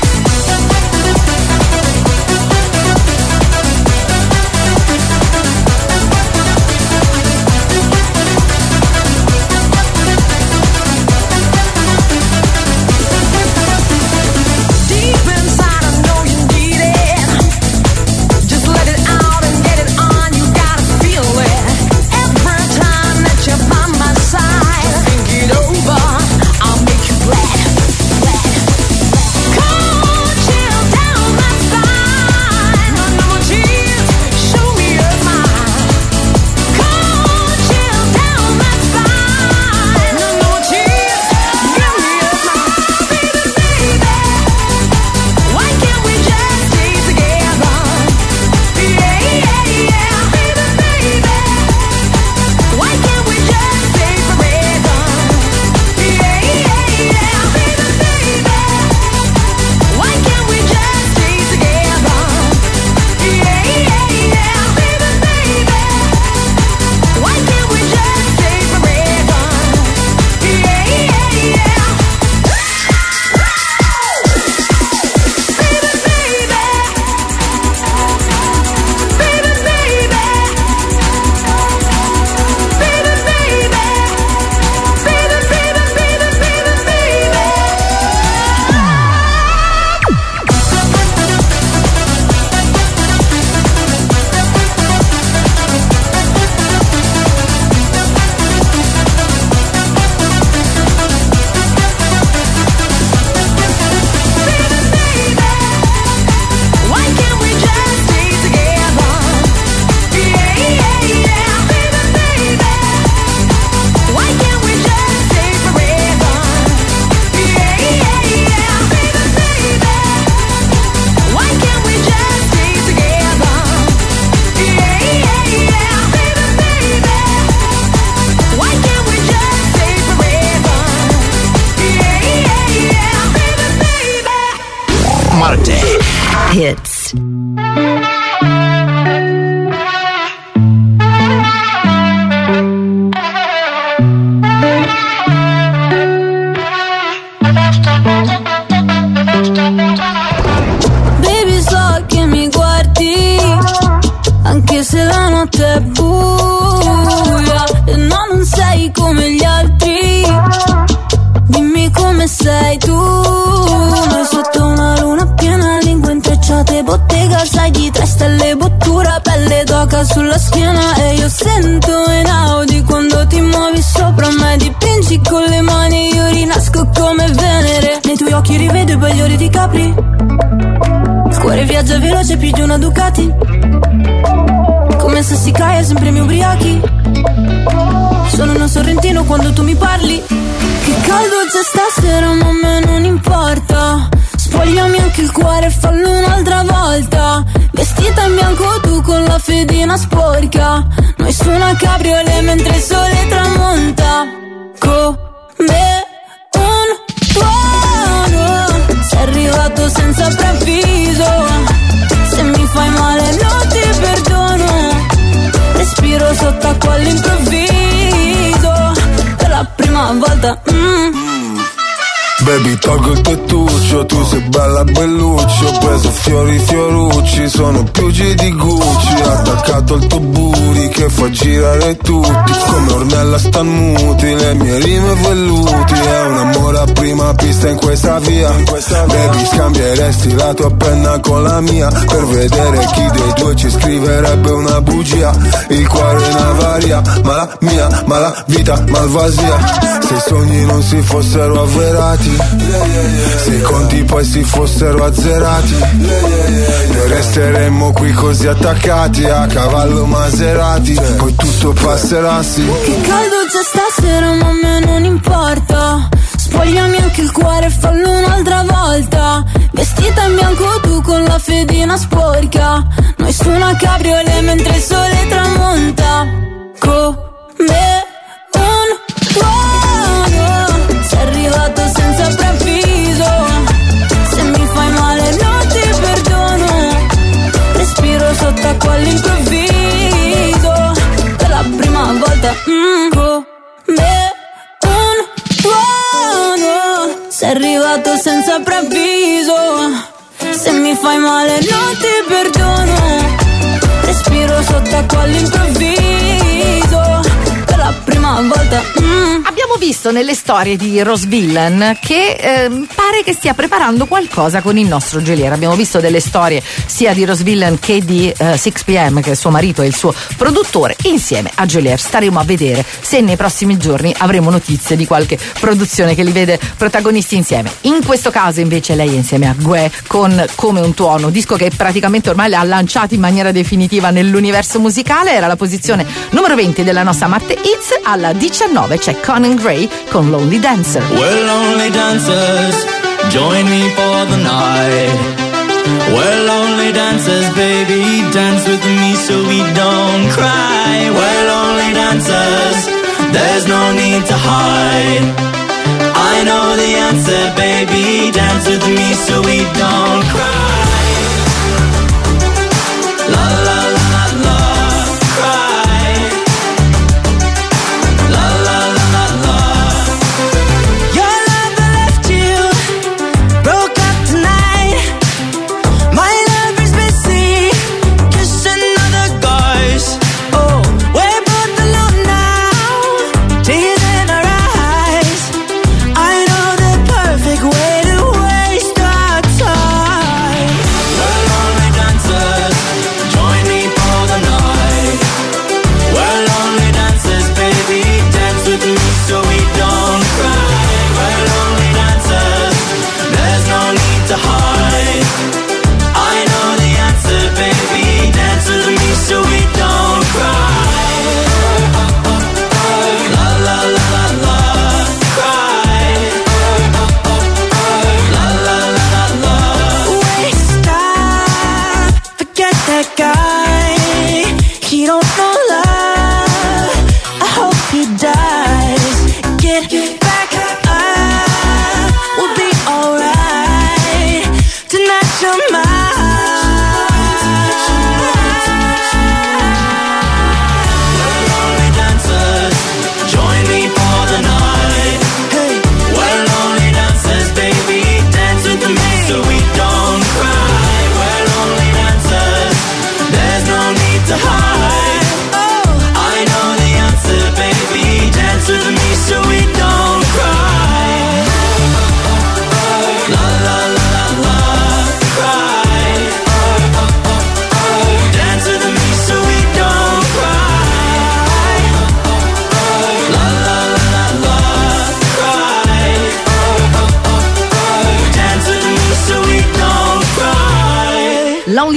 P: Deep inside, I know you need it. Just let it out and get it on. You gotta feel it. Every time that you're by my side, think it over. I'll make you glad, glad. Cold chill down my spine. No more tears, show me your smile. Cold chill down my spine. No more tears, give me your smile, baby, baby. Why can't we just stay together? Yeah, yeah, yeah, baby, baby. Why can't we just stay forever? Yeah, yeah, yeah, baby, baby. Why can't we just stay together? Yeah, yeah, yeah, baby, baby. Why can't we just stay forever? Yeah, yeah, yeah. Baby, baby. Baby, baby. Baby, baby. Baby, baby, baby, baby, baby. Why can't we just stay together? Yeah, yeah, yeah, baby, baby. Why can't we just stay forever? Yeah, yeah, yeah, baby, baby. Why can't we just stay together? Yeah, yeah, yeah, baby, baby. Why can't we just stay forever? Yeah, yeah, yeah, baby, baby.
A: Marte
B: Hits.
M: Baby, so che mi guardi anche se la notte è buia e no, non sei come gli altri. Dimmi come sei tu. Noi sotto una luna piena, lingue intrecciate, bottega, sai di 3 stelle, bottura, pelle d'oca sulla schiena. E io sento in Audi quando ti muovi sopra me, dipingi con le mani, io rinasco come Venere. Nei tuoi occhi rivedo i bagliori di Capri. Il cuore viaggia veloce più di una Ducati, come se si cae sempre mi ubriachi. Sono uno sorrentino quando tu mi parli. Che caldo c'è stasera ma a me non importa. Spogliami anche il cuore e fallo un'altra volta. Vestita in bianco tu con la fedina sporca. Noi su una cabriolet mentre il sole tramonta. Come un tuono sei arrivato senza preavviso. Se mi fai male non ti perdono. Respiro sott'acqua all'improvviso. Per la prima volta
Q: Baby, tolgo il tettuccio, tu sei bella belluccio. Ho preso fiori fiorucci, sono più G di Gucci. Attaccato al tuo booty che fa girare tutti. Come Ornella stan muti, le mie rime velluti. È un amore a prima pista in questa via. Baby, scambieresti la tua penna con la mia per vedere chi dei due ci scriverebbe una bugia. Il cuore è una varia, ma la mia, ma la vita malvasia. Se i sogni non si fossero avverati, se i conti poi si fossero azzerati, noi resteremmo qui così attaccati a cavallo Maserati. Poi tutto passerà, sì.
M: Che caldo c'è stasera ma a me non importa. Spogliami anche il cuore e fallo un'altra volta. Vestita in bianco tu con la fedina sporca. Noi su una cabriolet mentre il sole tramonta. Come un tuono sei arrivato senza preavviso. Se mi fai male non ti perdono. Respiro sott'acqua all'improvviso. Per la prima volta come un tuono sei arrivato senza preavviso. Se mi fai male non ti perdono. Respiro sott'acqua all'improvviso. Per la prima volta
B: Abbiamo visto nelle storie di Rose Villain che pare che stia preparando qualcosa con il nostro Geolier. Abbiamo visto delle storie sia di Rose Villain che di 6pm, che è suo marito e il suo produttore, insieme a Geolier. Staremo a vedere se nei prossimi giorni avremo notizie di qualche produzione che li vede protagonisti insieme. In questo caso invece lei è insieme a Gue con Come un tuono, disco che praticamente ormai le ha lanciato in maniera definitiva nell'universo musicale. Era la posizione numero 20 della nostra Marte Hits. Alla 19 c'è Conan Gray con Lonely Dancer.
R: We're lonely dancers, join me for the night. We're lonely dancers, baby, dance with me so we don't cry. We're lonely dancers, there's no need to hide. I know the answer, baby, dance with me so we don't cry. La la la la, cry. La la la la. Your love left you, broke up tonight. My love is busy, kissing other guys. Oh, we're both alone now, tears in our eyes. I know the perfect way to waste our time.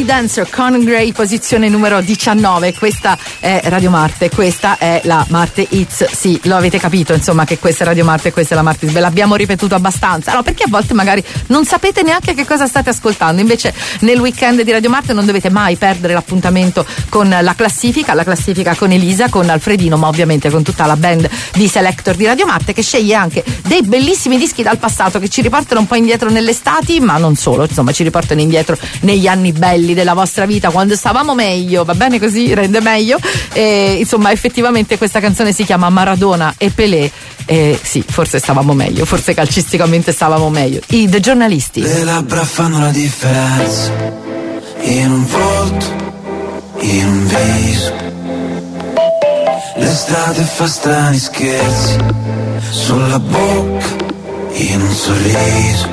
B: Dancer con Grey, posizione numero 19. Questa è Radio Marte, questa è la Marte Hits. Sì, lo avete capito, insomma, che questa è Radio Marte e questa è la Marte Hits. Ve l'abbiamo ripetuto abbastanza, no? Perché a volte magari non sapete neanche che cosa state ascoltando. Invece nel weekend di Radio Marte non dovete mai perdere l'appuntamento con la classifica con Elisa, con Alfredino, ma ovviamente con tutta la band di Selector di Radio Marte, che sceglie anche dei bellissimi dischi dal passato che ci riportano un po' indietro nelle estati, ma non solo, insomma ci riportano indietro negli anni belli della vostra vita, quando stavamo meglio, va bene così, rende meglio. E, insomma, effettivamente questa canzone si chiama Maradona e Pelé. Sì, forse stavamo meglio, forse calcisticamente stavamo meglio. I The Giornalisti.
S: Le labbra fanno la differenza in un volto, in un viso. Le strade fa strani scherzi sulla bocca, in un sorriso.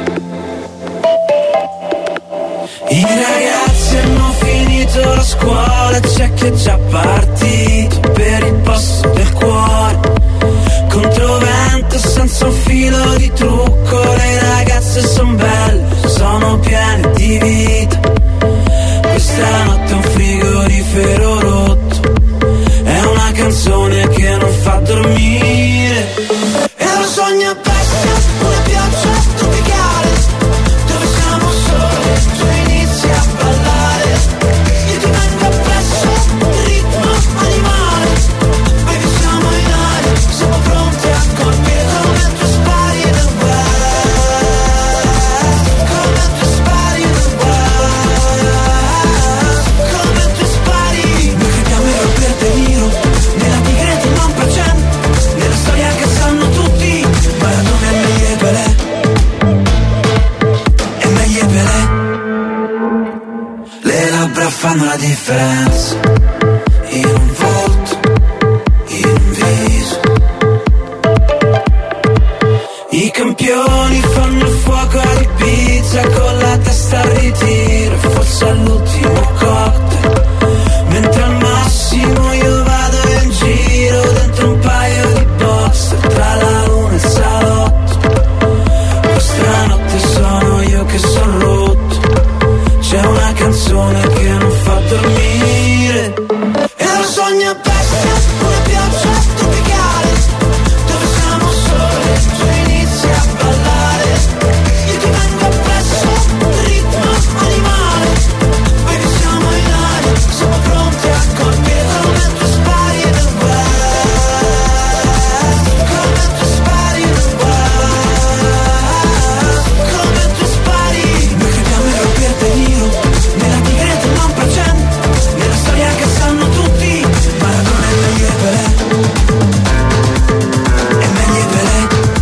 S: I ragazzi hanno finito la scuola, c'è chi è già partito per il posto del cuore. Controvento senza un filo di trucco, le ragazze son belle, sono piene di vita. Questa notte è un frigorifero rotto, è una canzone che non fa dormire. E lo sogno a bestia, una pioggia tropicale, dove siamo soli, tu inizi a ballare. Io ti vengo appresso, il ritmo animale. Baby siamo in aria, siamo pronti a colpire come tu spari nel web. Come tu spari nel web. Come tu spari. Noi crediamo in Robert De Niro, nella tigre del non facendo, nella storia che sanno tutti. Maradona è meglio e Pelé, è meglio e Pelé. Le labbra fanno la differenza in un volto, in un viso. I campioni fanno il fuoco di pizza con la testa al ritiro, forse all'ultimo cocktail. Mentre al massimo io vado in giro dentro un paio di boxer tra la luna e il salotto. Questa notte sono io che sono rotto, c'è una canzone che non fa dormire. E lo sogno a bestia, una pioggia tropicale, dove siamo soli, tu inizi a ballare. Io ti vengo appresso, il ritmo animale. Baby siamo in aria, siamo pronti a colpire come tu spari nel web. Come tu spari nel web. Come tu spari. Noi crediamo in Robert De Niro, nella tigre del non facendo, nella storia che sanno tutti. Maradona è meglio e Pelé, è meglio e Pelé.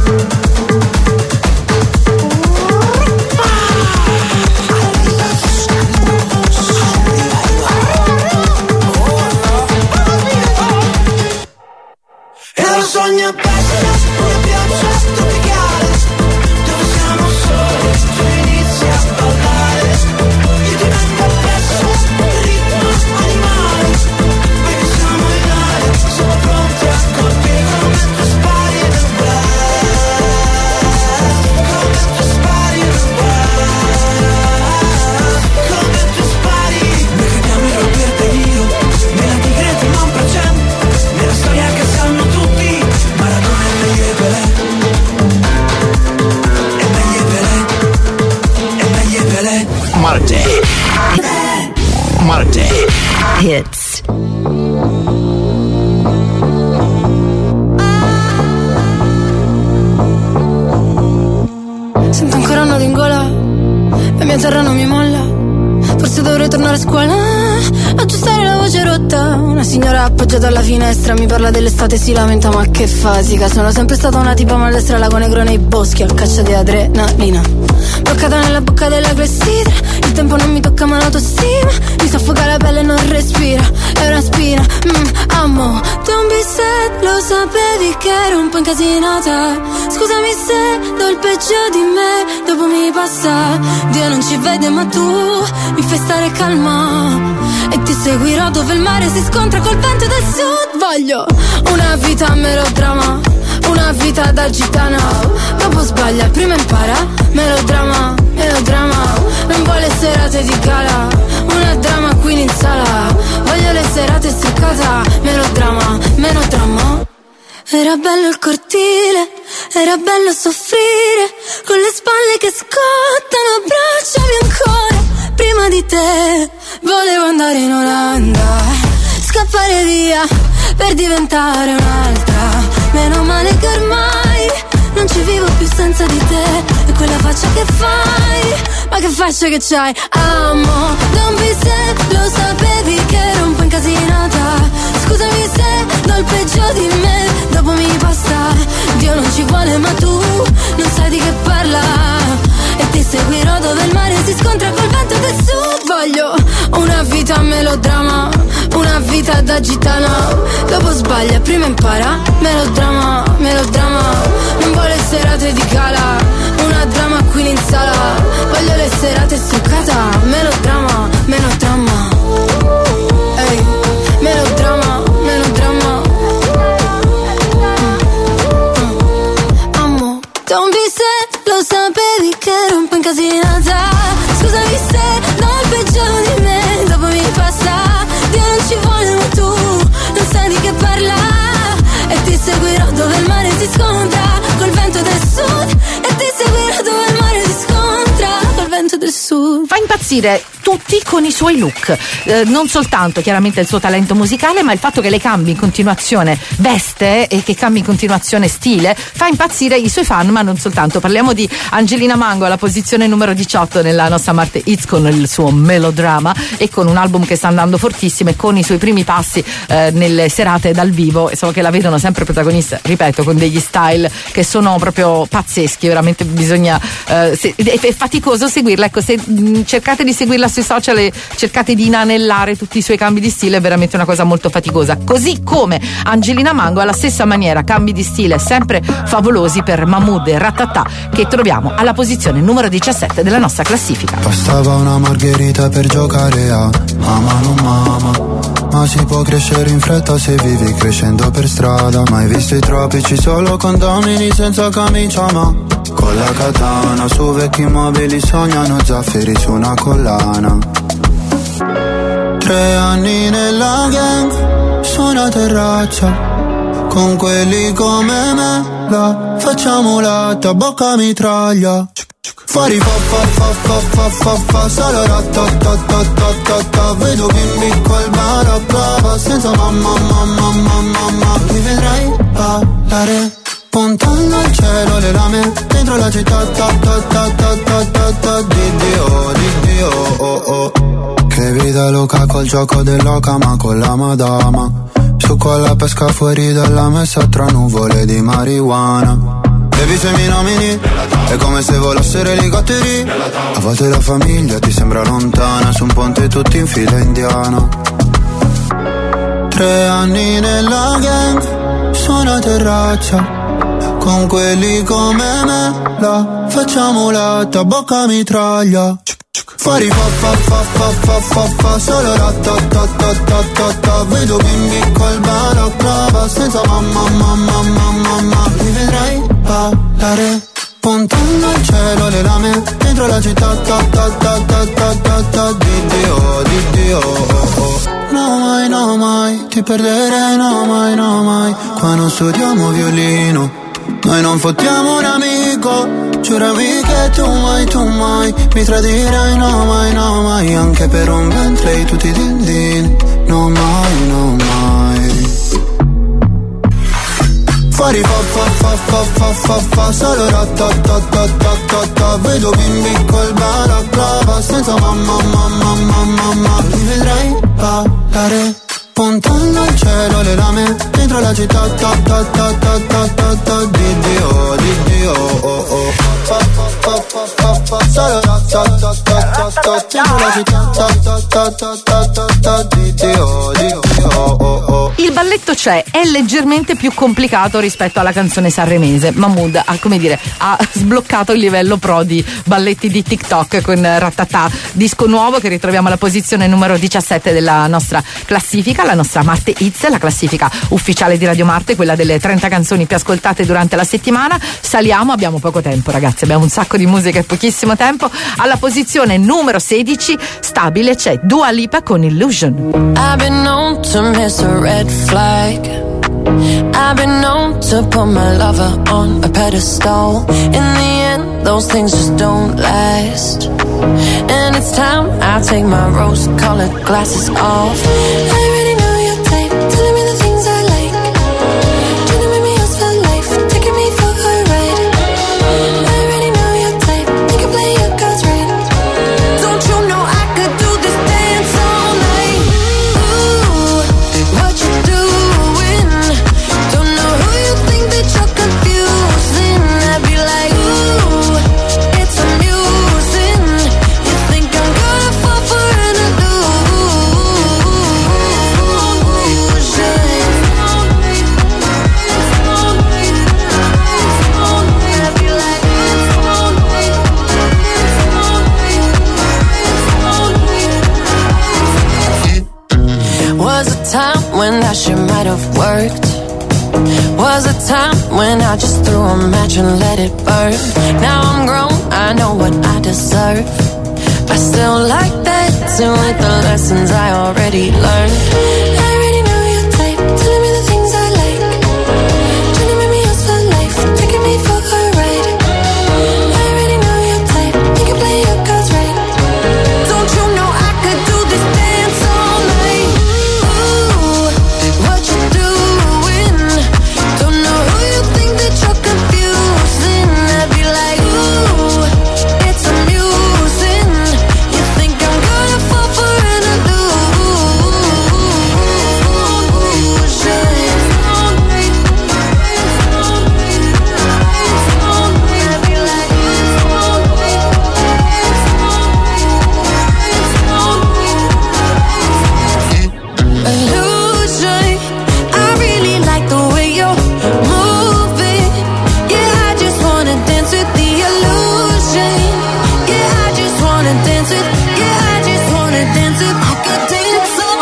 S: E lo sogno a bestia, una pioggia tropicale, dove siamo soli, tu inizi a ballare. Io ti vengo appresso, il ritmo animale. Baby siamo in aria, siamo pronti a colpire come tu spari nel web. Come tu spari nel web. Come tu spari. Noi crediamo in Robert De Niro, nella tigre del non facendo, nella storia che sanno tutti. Maradona è meglio e Pelé, è meglio e Pelé, è meglio e Pelé.
A: Marte. Marte
B: Hits.
T: Sento ancora un nodo in gola, la mia terra non mi molla. Forse dovrei tornare a scuola, aggiustare la voce rotta. Una signora appoggiata alla finestra mi parla dell'estate e si lamenta, ma che fasica. Sono sempre stata una tipa maldestra, lago negro nei boschi, a caccia di adrenalina. Bloccata nella bocca della clessidra, il tempo non mi tocca ma l'autostima. Mi soffoca la pelle e non respira, è una spina. Amo, don't be sad, lo sapevi che ero un po' incasinata. Scusami se do il peggio di me, dopo mi passa. Dio non ci vede ma tu mi fai stare calma, e ti seguirò dove il mare si scontra col vento del sud. Voglio una vita a melodrama, una vita da gitana. Dopo sbaglia, prima impara. Melodrama, melodrama. Non vuole serate di gala, una una drama queen in sala. Voglio le serate struccata, melodrama, melodrama. Era bello il cortile, era bello soffrire, con le spalle che scottano, abbracciami ancora. Prima di te volevo andare in Olanda, scappare via per diventare un'altra. Meno male che ormai non ci vivo più senza di te. E quella faccia che fai, ma che faccia che c'hai? Amo, don't be sad, lo sapevi che ero un po' incasinata. Scusami se do il peggio di me, dopo mi passa. Dio non ci vuole ma tu non sai di che parla. E ti seguirò dove il mare si scontra col vento del sud. Voglio una vita melodrama, una vita da gitana. Dopo sbaglia, prima impara. Melodrama, melodrama. Non vuole serate di gala, una drama queen in sala. Voglio le serate struccata. Melodrama, melodrama. Ehi, melodrama, melodrama. Amo, don't be sad, lo sapevi che ero un po' incasinata. Scusami se do il peggio di me, dopo mi passa. Dio non ci vuole ma tu non sai di che parla. E ti seguirò dove il mare si scontra col vento del sud. E ti seguirò dove il mare si scontra col vento del sud.
B: Fa impazzire tutti con i suoi look, non soltanto chiaramente il suo talento musicale, ma il fatto che le cambi in continuazione veste e che cambi in continuazione stile fa impazzire i suoi fan, ma non soltanto. Parliamo di Angelina Mango alla posizione numero 18 nella nostra Marte Hits con il suo melodrama e con un album che sta andando fortissimo e con i suoi primi passi nelle serate dal vivo, so che la vedono sempre protagonista, ripeto, con degli style che sono proprio pazzeschi, veramente bisogna è faticoso seguirla. Ecco, se cercate di seguirla sui social e cercate di inanellare tutti i suoi cambi di stile, è veramente una cosa molto faticosa. Così come Angelina Mango, alla stessa maniera, cambi di stile sempre favolosi per Mahmood e Ratata, che troviamo alla posizione numero 17 della nostra classifica.
U: Bastava una margherita per giocare a mamma non mamma, ma si può crescere in fretta se vivi crescendo per strada. Mai visto i tropici solo condomini senza camicia, ma con la katana su vecchi mobili sognano zaffiri su una collana. 3 anni nella gang su una terrazza, con quelli come me la facciamo latta, bocca mitraglia. Fuori fa fa fa fa fa fa fa solo ta. Vedo bimbi col balaclava senza mamma mamma mamma mamma. Mi vedrai ballare puntando al cielo le lame dentro la città di Dio oh oh. Che vita loca col gioco dell'oca ma con la madama. Su con la pesca fuori dalla messa tra nuvole di marijuana. Baby se mi nomini è come se volassero elicotteri. A volte la famiglia ti sembra lontana, su un ponte tutti in fila indiana. 3 anni nella gang su una terrazza, con quelli come me la facciamo latta, bocca mitraglia. Fuori fa fa fa fa fa fa fa solo ta. Vedo bimbi col balaclava senza mamma mamma mamma mamma. Mi vedrai ballare puntando al cielo le lame dentro la città di Dio oh oh. No mai ti perderei, no mai qua non studiamo violino. Noi non fottiamo un amico, giuravi che tu mai mi tradirai, no mai, anche per un Bentley tutti din din, no mai. Fuori fa solo ta. Vedo bimbi col balaclava senza mamma mamma. Mi vedrai ballare puntando al cielo le lame dentro la città di Dio oh oh. Solo dentro la città di Dio oh oh.
B: Il balletto c'è, è leggermente più complicato rispetto alla canzone sanremese. Mahmood ha sbloccato il livello pro di balletti di TikTok con Ratatà, disco nuovo che ritroviamo alla posizione numero 17 della nostra classifica, la nostra Marte Hits, la classifica ufficiale di Radio Marte, quella delle 30 canzoni più ascoltate durante la settimana. Saliamo, abbiamo poco tempo ragazzi, abbiamo un sacco di musica e pochissimo tempo. Alla posizione numero 16 stabile c'è Dua Lipa con Illusion.
F: I've been known to miss a red flag. I've been known to put my lover on a pedestal. In the end, those things just don't last. And it's time I take my rose-colored glasses off. I already know your type, telling me the things I like. Trying to make me yours for life, taking me for a ride. I already know your type, you can play your cards right. Don't you know I could do this dance all night? Ooh, what you doing? Don't know who you think that you're confusing. I'd be like, ooh, it's amusing. You think I'm gonna fall for an illusion? Was a time when that shit might have worked. Was a time when I just threw a match and let it burn. Now I'm grown, I know what I deserve. I still like that, to with the lessons I already learned. I already know your type, telling me the things I like. Trying to make me yours for life, taking me for a ride. I already know your type, you can play your cards right. Don't you know I could do this dance all night? Ooh, what you doing? Don't know who you think that you're confusing. I'd be like, ooh, it's amusing. You think I'm gonna fall for an illusion? I really like the way you're moving. Yeah, I just wanna dance with the illusion. Yeah, I just wanna dance with. Yeah, I just wanna dance with. I could dance all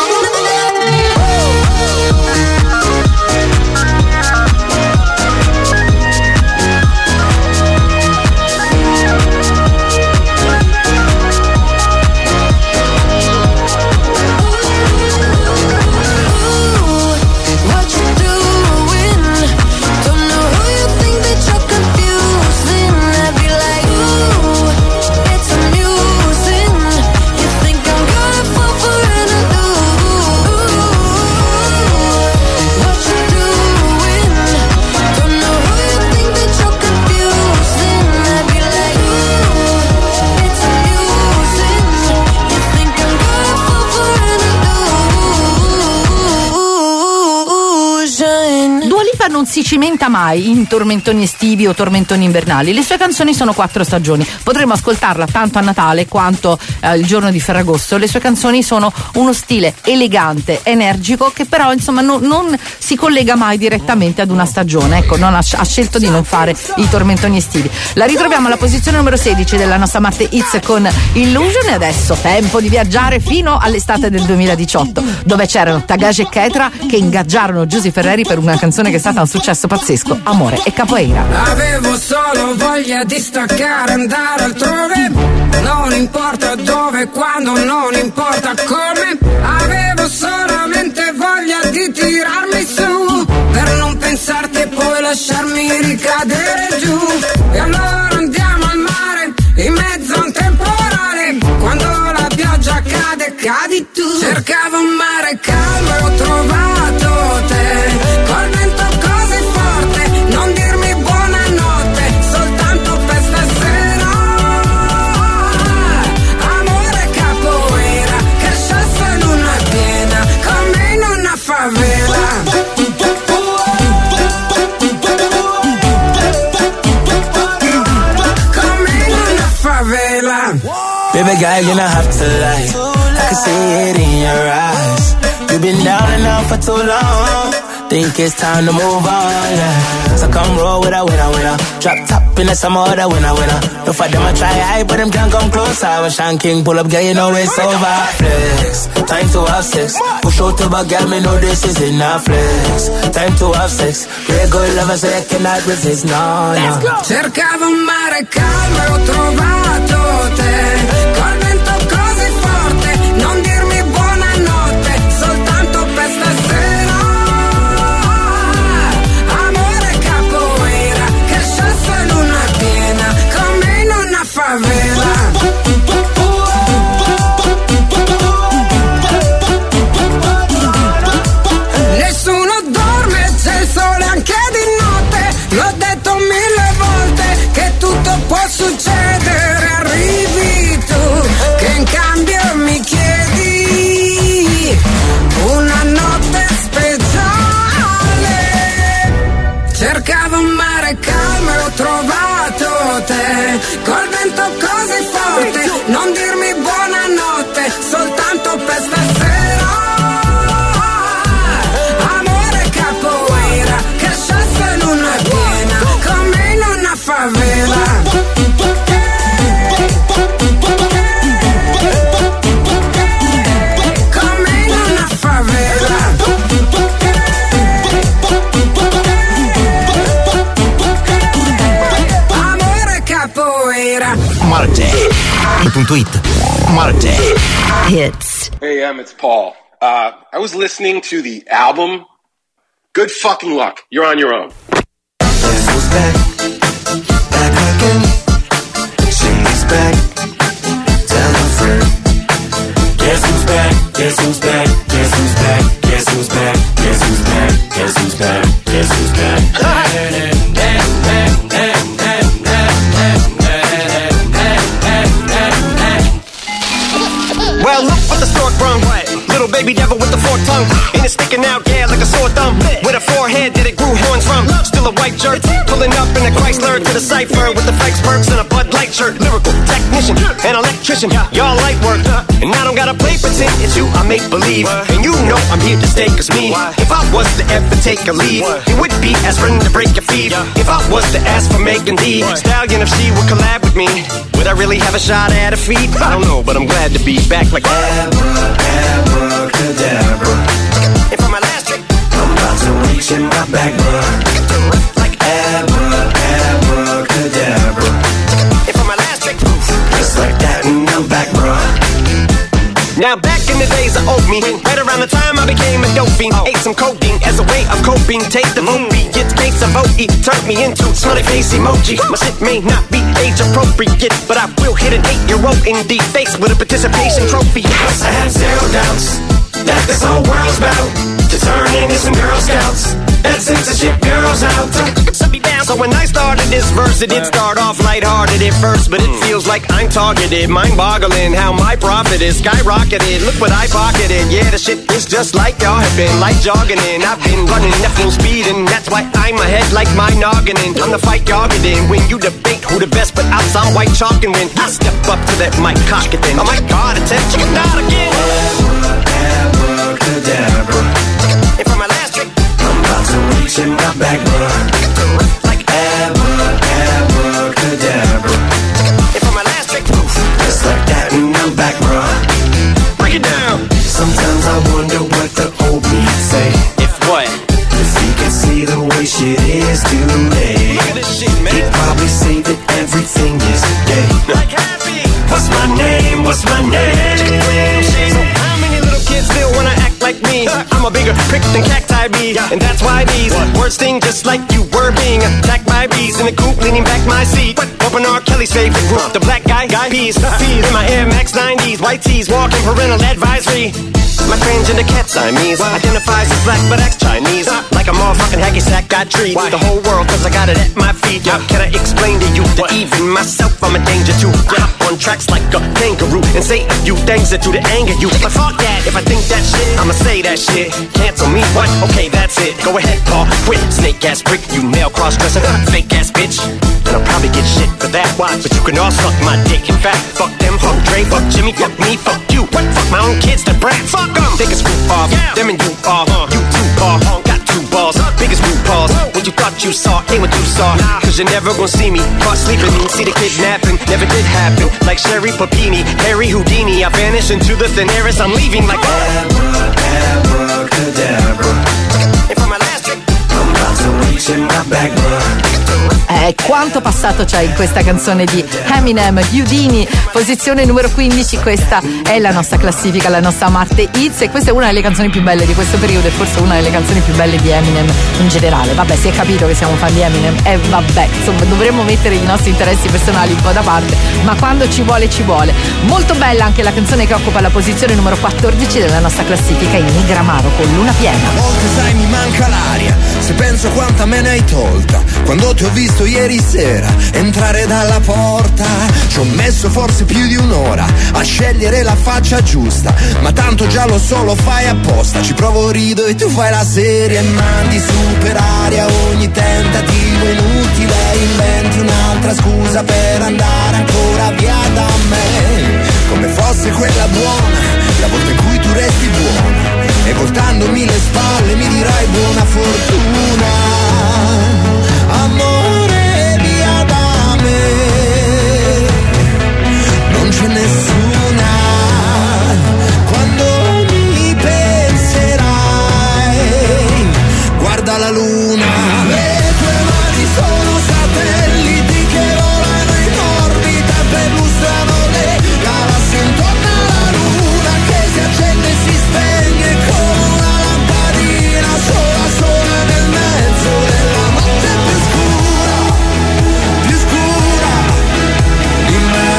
F: what you doing? Don't know who you think that you're confusing. I'd be like, ooh, it's amusing. You think I'm gonna fall for an illusion? What you doing? Don't know who you think that you're confusing. I'd be like, ooh, it's amusing. You think I'm gonna fall for an illusion?
B: Dua Lipa non si cimenta mai in tormentoni estivi o tormentoni invernali. Le sue canzoni sono 4 stagioni. Potremmo ascoltarla tanto a Natale quanto il giorno di Ferragosto. Le sue canzoni sono uno stile elegante, energico, che però insomma non si collega mai direttamente ad una stagione. Ecco, ha scelto di non fare i tormentoni estivi. La ritroviamo alla posizione numero 16 della nostra Marte Hits con Illusion. E adesso tempo di viaggiare fino all'estate del 2018, dove c'erano Tagage e Ketra che ingaggiarono Giusy Ferreri per una canzone che è stata un successo pazzesco, Amore e Capoeira.
C: Avevo solo voglia di staccare, andare altrove. Non importa dove, quando, non importa come. Avevo solamente voglia di tirarmi su, per non pensarti e poi lasciarmi ricadere giù. E allora andiamo al mare, in mezzo a un temporale. Quando la pioggia cade, cadi tu. Cercavo un mare calmo e ho trovato te. Col vento così forte, non dirmi buonanotte, soltanto per stasera. Amore capoeira, che sciassa luna piena, come in una favela. Come in una favela.
V: Baby girl, you're not have to lie. I can see it in your eyes.
L: You've been down and out for too long. Think it's time to move on, yeah. So come roll with a winner. Drop top in the summer, the winner. No for them I try high, but them can't come closer. When Sean King pull up, girl, you know it's over. Flex, time to have sex. Push out to my girl, me know this is enough. Flex, time to have sex. Real good lover, so I cannot resist, no.
C: Cercavo un mare calmo e ho trovato te. Col vento così forte, non dirmi buonanotte, soltanto per stasera. Amore capoeira, che sciassa luna piena, come in una favela. Nessuno dorme, c'è il sole anche di notte. L'ho detto 1000 volte che tutto può succedere. Arrivi tu, che in cambio mi chiedi una notte speciale. Cercavo un mare calmo e ho trovato te. Col vento così forte, non dirmi buonanotte, soltanto per stasera. Amore capoeira, che sciassa luna piena, come in una favela. Come in una favela. Amore capoeira.
A: Marte.it. Marte.
B: Hits.
G: Hey, it's Paul. I was listening to the album. Good fucking luck. You're on your own.
I: Guess who's back? Back again. She's back. Tell a friend.
S: Guess who's back? Guess who's back? Guess who's back? Guess who's back? Guess who's back? Guess who's back? Guess who's back?
V: Well, look what the stork brung. Little baby devil with the forked tongue. And it's sticking out, yeah, like a sore thumb. With a forehead that it grew horns from. Still a white jerk. Pulling up in a Chrysler to the cipher with the Fikes perks and a Bud Light shirt. Lyrical technician and electrician. Y'all light work. And I don't gotta play pretend. It's you I make believe. And you know I'm here to stay, cause me. If I was to ever take a lead, it would be as friend to break your feet. If I was to ask for Megan Thee Stallion, if she would collab with me, would I really have a shot at a feat? I don't know, but I'm glad to be back like
I: Abracadabra.
V: And for my last trick,
I: I'm about to reach in my back, bruh.
V: Like
I: Abracadabra.
V: And for my last trick,
I: just like that, and I'm back, bruh.
V: Now back in the days of old me, right around the time I became a dope fiend, ate some codeine as a way of coping. Take the opiates, gates of OE, turned me into smiley face emoji. My shit may not be age appropriate, but I will hit an 8-year-old in the face with a participation trophy.
S: I have zero doubts that this whole world's about to turn into some Girl Scouts and censorship girls out.
V: So when I started this verse, it did start off lighthearted at first, but it feels like I'm targeted. Mind-boggling how my profit is skyrocketed. Look what I pocketed. Yeah, the shit is just like y'all have been, like jogging in. I've been running at full speed, and that's why I'm ahead like my noggin. I'm the fight y'all get in. When you debate who the best, but I saw white chalk and win. I step up to that mic, cock it then. Oh my God, attention, not again.
I: Abracadabra.
V: And for my last trick,
I: I'm about to reach in my back, bruh.
V: like
I: Abracadabra.
V: And for my last trick,
I: just like that, and I'm back, bruh.
V: break it down.
I: Sometimes I wonder what the old me say.
V: If what?
I: If he could see the way shit is today.
V: Look at this shit, man.
I: He'd probably say that everything is gay.
V: Like happy.
I: What's my name? What's my name?
V: So how many little kids still wanna act like me? I'm a bigger prick than cacti bee, and that's why these words sting just like you were being attacked by bees in the coop, leaning back my seat. Open R. Kelly's favorite group, the black guy peas. In my Air Max 90s, white tees, walking parental advisory. My transgender cat Siamese identifies as black but acts Chinese. Like a motherfucking hacky sack, got treat the whole world cause I got it at my feet. How can I explain to you that even myself I'm a danger to? I hop on tracks like a kangaroo and say a few things that do to anger you. But fuck that, if I think that shit, I'ma say that shit. Cancel me, what? Okay, that's it. Go ahead, Paul, quit. Snake ass prick, you nail cross-dresser, fake ass bitch. And I'll probably get shit for that. Why? But you can all suck my dick. In fact, fuck them, fuck Dre, fuck Jimmy, fuck me, fuck you. What? Fuck my own kids, the brat. Fuck them. Take a scoop off. Them and you off. You two ball. Got two balls. Biggest root balls. What you thought you saw ain't what you saw. Cause you're never gonna see me caught sleeping. See the kidnapping. Never did happen. Like Sherry Papini, Harry Houdini. I vanish into the thin air as I'm leaving like abracadabra. And for my last trick, I'm about to reach in my back,
B: quanto passato c'è in questa canzone di Eminem, Houdini, posizione numero 15. Questa è la nostra classifica, la nostra Marte Hits, e questa è una delle canzoni più belle di questo periodo e forse una delle canzoni più belle di Eminem in generale. Vabbè, si è capito che siamo fan di Eminem e vabbè, insomma, dovremmo mettere i nostri interessi personali un po' da parte, ma quando ci vuole ci vuole. Molto bella anche la canzone che occupa la posizione numero 14 della nostra classifica, in Negramaro con Luna Piena.
H: A volte sai mi manca l'aria, se penso quanta me ne hai tolta, quando ti ho visto ieri sera entrare dalla porta. Ci ho messo forse più di un'ora a scegliere la faccia giusta, ma tanto già lo so, lo fai apposta. Ci provo, rido e tu fai la serie e mandi su per aria ogni tentativo inutile. Inventi un'altra scusa per andare ancora via da me, come fosse quella buona, la volta in cui tu resti buona, e voltandomi le spalle mi dirai buona fortuna. Amore, via da me, non c'è nessuna. Quando mi penserai, guarda la luna. Le tue mani sono satelliti che volano in orbita e perlustrano le galassie intorno alla luna, che si accende e si spegne come una lampadina sola sola nel mezzo della notte più scura di me.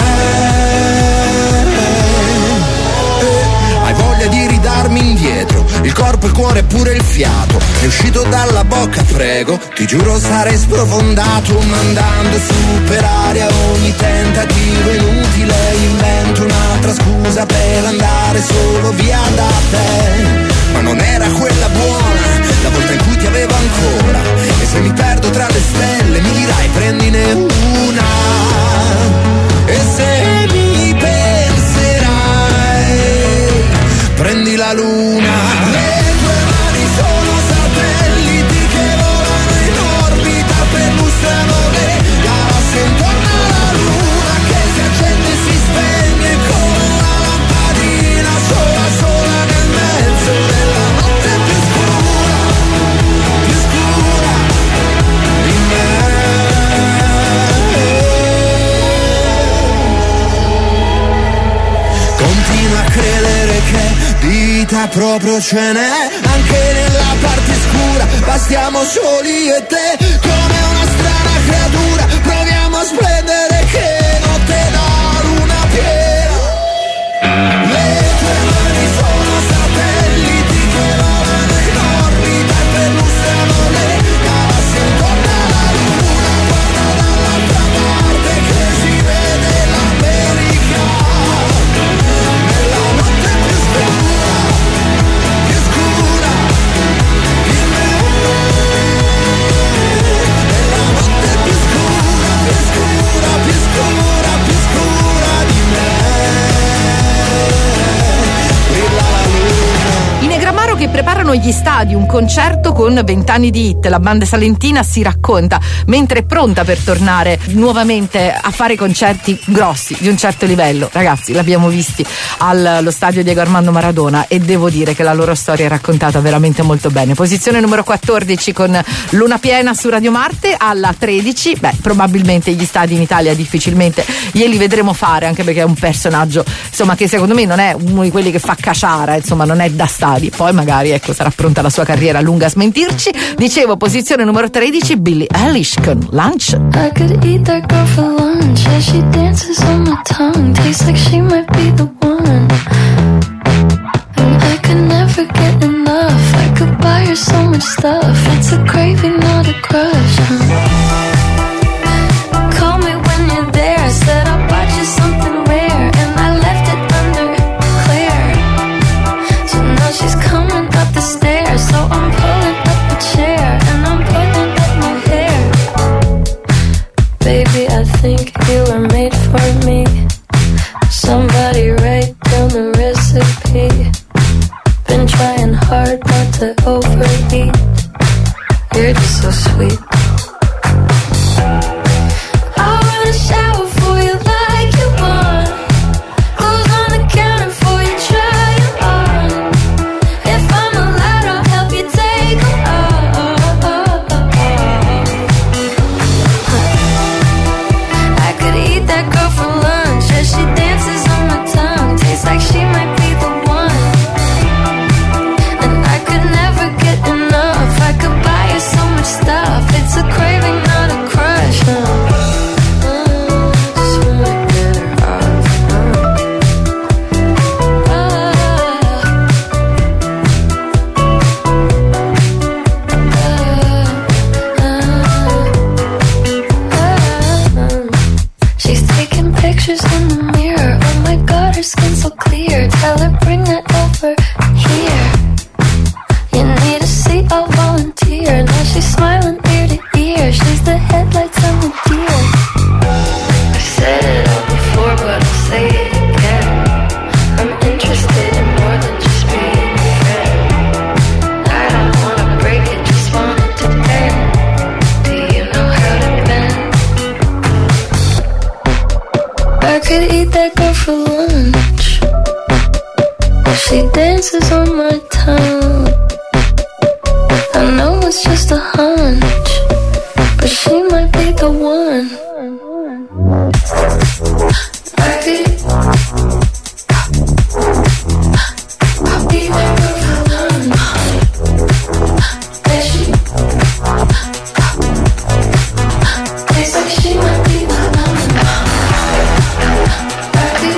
H: Hai voglia di ridarmi indietro il corpo, il cuore e pure il fiato. È uscito dalla bocca, prego, ti giuro sarei sprofondato, mandando su per aria ogni tentativo inutile. Invento un'altra scusa per andare solo via da te, ma non era quella buona, la volta in cui ti avevo ancora. E se mi perdo tra le stelle mi dirai prendine una. E se mi penserai, prendi la luna. Le tue mani sono satelliti che volano in orbita, perlustrano le galassie intorno alla luna, che si accende e si spegne come una lampadina sola sola nel mezzo della notte più scura di me. Continua a credere che vita proprio ce n'è anche nella parte scura, bastiamo soli io e te come una strana creatura, proviamo a splendere che notte da luna piena. Le tue mani sono satelliti che volano in orbita e perlustrano le galassie intorno alla luna, guarda dall'altra parte che si vede l'America nella notte più scura di me. Nella notte più scura di me. Brilla la luna.
B: I Negramaro che preparano gli stadi, un concerto con 20 anni di hit. La banda salentina si racconta mentre è pronta per tornare nuovamente a fare concerti grossi di un certo livello. Ragazzi, l'abbiamo visti allo stadio Diego Armando Maradona e devo dire che la loro storia è raccontata veramente molto bene. Posizione numero 14 con Luna Piena su Radio Marte. Alla 13, probabilmente gli stadi in Italia difficilmente glieli vedremo fare, anche perché è un personaggio insomma che secondo me non è uno di quelli che fa caciara, insomma non è da stadi. Poi magari ecco sarà pronta la sua carriera lunga a smentirci. Dicevo, posizione numero 13, Billie Eilish con Lunch.
M: I could eat that girl for lunch as she dances on my tongue. Tastes like she might be the one. And I could never get enough. I could buy her so much stuff. It's a craving, not a crush. Call me when you're there. Said I'll buy you something rare, and I left it undeclared. So now she's coming up the stairs. So I'm pulling up a chair and I'm pulling up my hair. Baby, think you were made for me. Somebody write down the recipe. Been trying hard not to overeat. You're just so sweet. I wanna shower for you like you want. Clothes on the counter for you, try it on. If I'm allowed, I'll help you take them off. I could eat that girl for lunch as she dances on my tongue. Tastes like she might be the one. And I could never get enough. I could buy her so much stuff. It's a craving, not a crush. Just wanna get her off. She's taking pictures in the mirror. Oh my god, her skin's so clear. Tell her bring that over here. You need a seat, I'll volunteer. Now she's smiling ear to ear. She's the headlights on the deer. I've said it all before, but I'll say it again. I'm interested in more than just being a friend. I don't wanna break it, just want it to end. Do you know how to bend? I could eat that girl for lunch. She dances on my tongue. I know it's just a hunch, but she might be the one. I could eat that girl for lunch. And she tastes like she might be the one. I could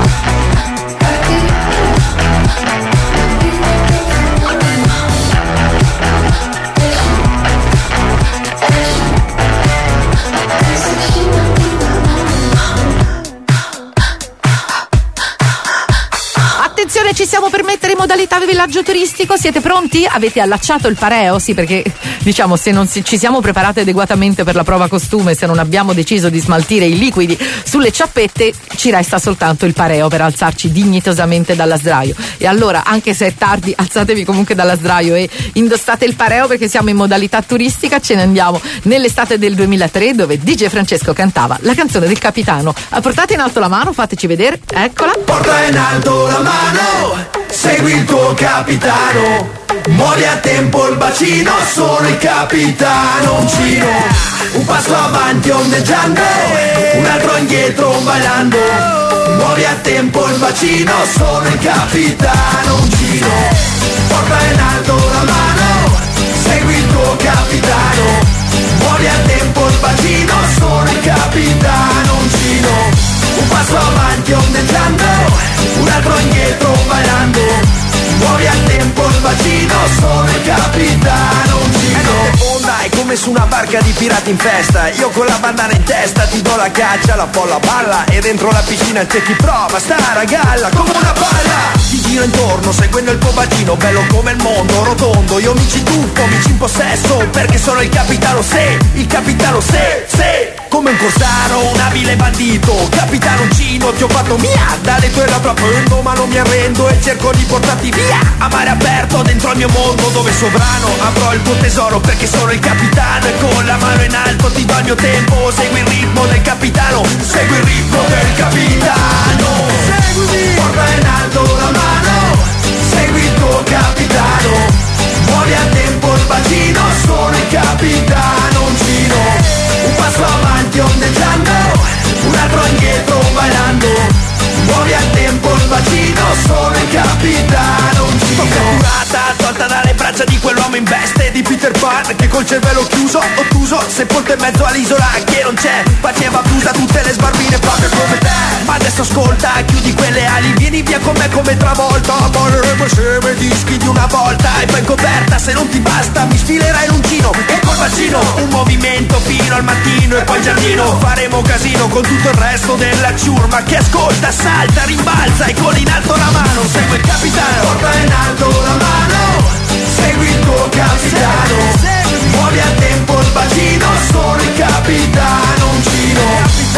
B: Attenzione, ci siamo per mettere in modalità villaggio turistico. Siete pronti? Avete allacciato il pareo? Sì, perché diciamo se non ci siamo preparate adeguatamente per la prova costume, se non abbiamo deciso di smaltire i liquidi sulle ciappette, ci resta soltanto il pareo per alzarci dignitosamente dalla sdraio. E allora, anche se è tardi, alzatevi comunque dalla sdraio e indossate il pareo, perché siamo in modalità turistica. Ce ne andiamo nell'estate del 2003, dove DJ Francesco cantava la canzone del capitano. Portate in alto la mano, fateci vedere, eccola.
H: Porta in alto la mano, segui il tuo capitano. Muovi a tempo il bacino, sono il capitano. Uncino, un passo avanti ondeggiando, un altro indietro ballando. Muovi a tempo il bacino, sono il capitano. Uncino, porta in alto la mano, segui il tuo capitano. Muovi a tempo il bacino, sono il capitano. Uncino, un passo avanti ondeggiando, un altro indietro ballando. Muovi a tempo il bacino, sono il capitano Uncino. Onda è come su una barca di pirati in festa. Io con la bandana in testa ti do la caccia, la folla balla e dentro la piscina c'è chi prova, stare a galla come una palla. Ti giro intorno seguendo il tuo bacino, bello come il mondo, rotondo. Io mi ci tuffo, mi ci impossesso, perché sono il capitano, il capitano, se come un corsaro, un abile bandito. Capitano Uncino, ti ho fatto mia, dalle tue labbra prendo, ma non mi arrendo e cerco di portarti via. A mare aperto dentro il mio mondo, dove sovrano avrò il tuo tesoro, perché sono il capitano e con la mano in alto ti do il mio tempo. Segui il ritmo del capitano, segui il ritmo del capitano. Seguimi, porta in alto la mano, segui il tuo capitano. Muovi a tempo il bacino, sono il capitano Uncino. Un passo avanti ondeggiando, un altro indietro ballando. Muovi a tempo il bacino, sono il capitano Uncino. Sto catturata, tolta dalle braccia di quell'uomo in veste di Peter Pan, che col cervello chiuso, ottuso, sepolto in mezzo all'isola che non c'è. Faceva fusa tutte le sbarbine proprio come te. Ma adesso ascolta, chiudi quelle ali, vieni via con me come travolta. Balleremo insieme dischi di una volta, e poi in coperta se non ti basta mi sfilerai l'uncino e col bacino un movimento fino al mattino, e poi in giardino faremo casino con tutto il resto della ciurma che ascolta, salta, rimbalza e con in alto la mano. Segui il capitano, porta in alto la mano, segui il tuo capitano. Muovi a tempo il bacino, sono il capitano Uncino.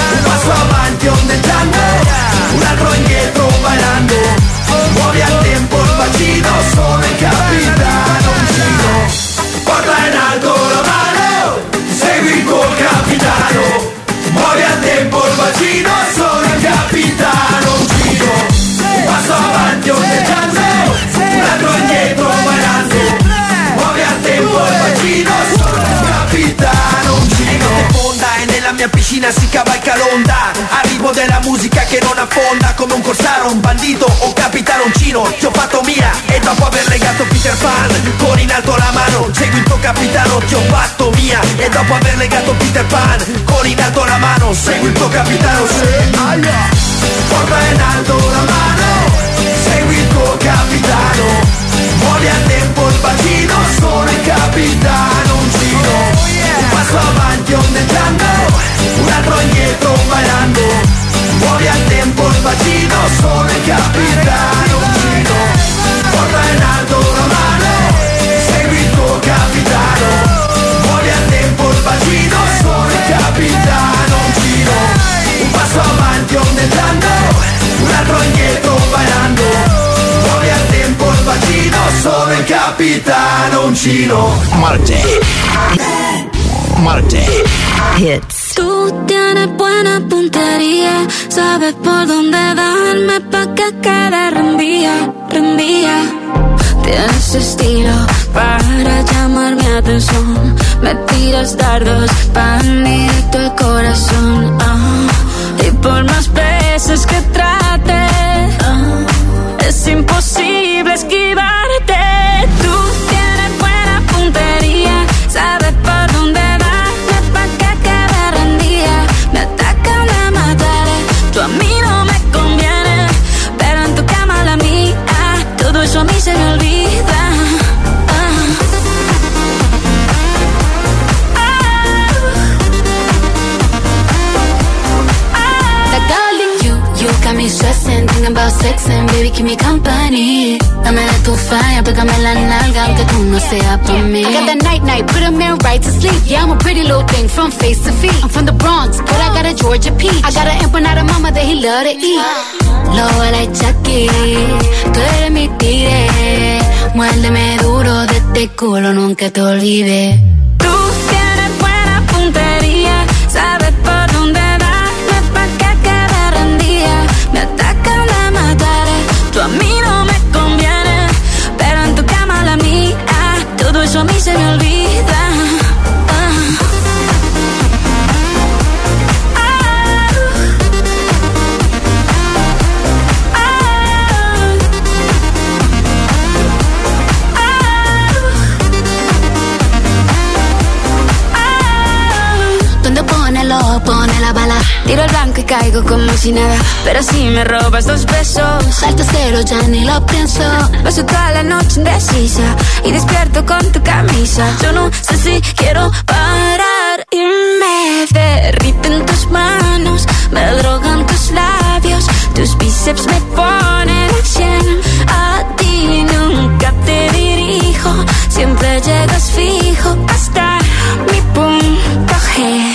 J: mia piscina si cavalca l'onda, arrivo della musica che non affonda, come un corsaro, un bandito o capitanoncino. Ti ho fatto mia e dopo aver legato Peter Pan con in alto la mano, segui il tuo capitano. Ti ho fatto mia e dopo aver legato Peter Pan con in alto la mano, segui il tuo capitano. Porta in alto la mano, segui il tuo capitano, muovi a tempo il bacino, sono il capitano, un giro, un passo avanti ondeggiando, un altro indietro bailando, muovi a tempo il bacino, sono il capitano, un giro, porta in alto la mano, segui il tuo capitano, muovi a tempo il bacino, sono il capitano, un giro, un passo avanti ondeggiando, un altro indietro bailando, muovi a tempo il bacino, sono il capitano Uncino.
A: Marte
M: Hits. Tú tienes buena puntería, sabes por dónde darme pa' que quede rendía. Tienes estilo para llamar mi atención, me tiras dardos pan directo al corazón. Y por más veces que trate, es imposible esquivarte. Tú tienes buena puntería, sabes por dónde darme pa' que quede rendida. Me atacan, la mataré, tú a mí no me conviene, pero en tu cama la mía, todo eso a mí se me olvida. Got me stressing, thinking about sex and baby keep me company. Dame de tu falla, pégame la nalga aunque tú no seas por mí. I got that night, put a man right to sleep. Yeah, I'm a pretty little thing from face to feet. I'm from the Bronx, but I got a Georgia peach. I got an empanada mama that he love to eat. Lo like Chucky, tú eres mi tigre. Muérdeme duro de este culo, nunca te olvides. Tú tienes buena puntería, sabes por dónde darme pa' que quede rendida. Me atacan, la mataré, tú a mí no me conviene, pero en tu cama la mía, todo eso a mí se me olvida. Pone la bala, tiro el blanco y caigo como si nada, pero si me robas 2 besos, salto cero, ya ni lo pienso. Paso toda la noche indecisa y despierto con tu camisa. Yo no sé si quiero parar y me derriten tus manos, me drogan tus labios, tus bíceps me ponen a 100. A ti nunca te dirijo, siempre llegas fijo hasta mi punto G.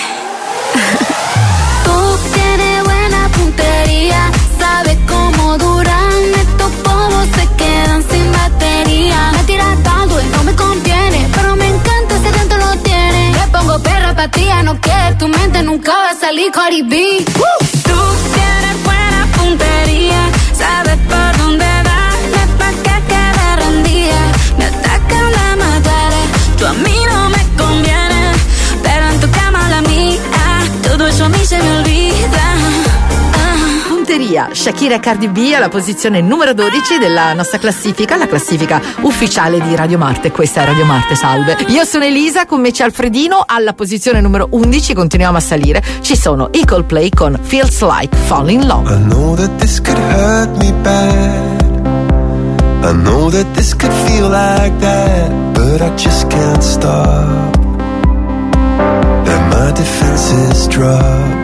M: Tú tienes buena puntería, sabes cómo duran estos polvos, se quedan sin batería. Me tiras tanto y no me conviene, pero me encanta si dentro lo tienes. Me pongo perra pa' ti, no quieres tu mente, nunca va a salir Cardi B. Tú tienes buena puntería, sabes por dónde darme pa' que quede rendida. Me atacan, la mataré, tú a mí no me conviene, pero en tu cama la mía, todo eso a mí se me olvida.
B: Punteria, Shakira e Cardi B alla posizione numero 12 della nostra classifica, la classifica ufficiale di Radio Marte. Questa è Radio Marte, salve. Io sono Elisa, con me c'è Alfredino. Alla posizione numero 11 continuiamo a salire. Ci sono i Coldplay con Feels Like Falling in Love.
K: I know that this could hurt me bad, I know that this could feel like that, but I just can't stop. And my defenses drop.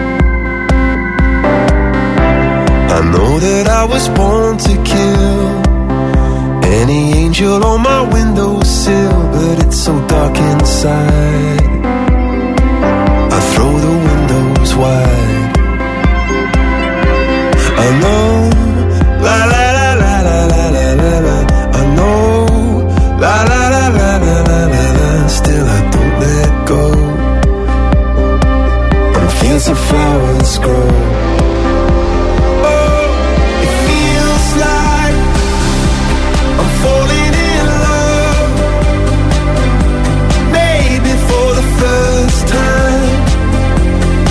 K: I know that I was born to kill any angel on my windowsill, but it's so dark inside. I throw the windows wide. I know, la la la la la la la la la. I know, la la la la la la la la. Still I don't let go. And fields of flowers grow. Falling in love, maybe for the first time.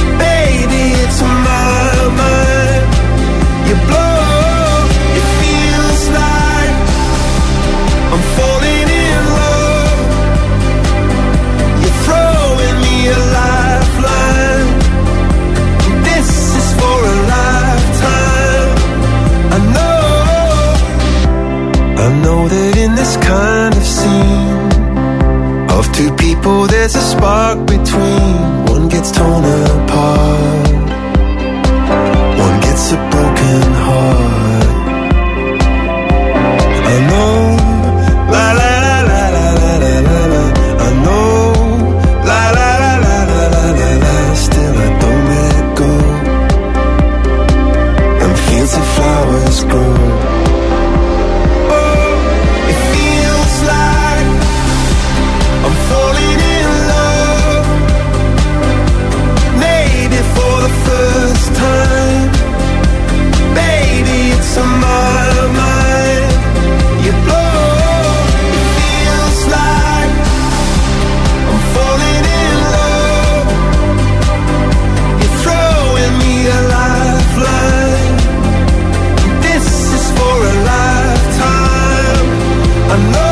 K: gets torn apart, one gets a broken heart. I know, la la la la la la la la la. I know, la la la la la la la la. Still I don't let go, and fields of flowers grow. Oh, it feels like I'm falling in love, maybe for the first time. Baby, it's on my mind. You blow. It feels like I'm falling in love. You're throwing me a lifeline. This is for a lifetime. I know.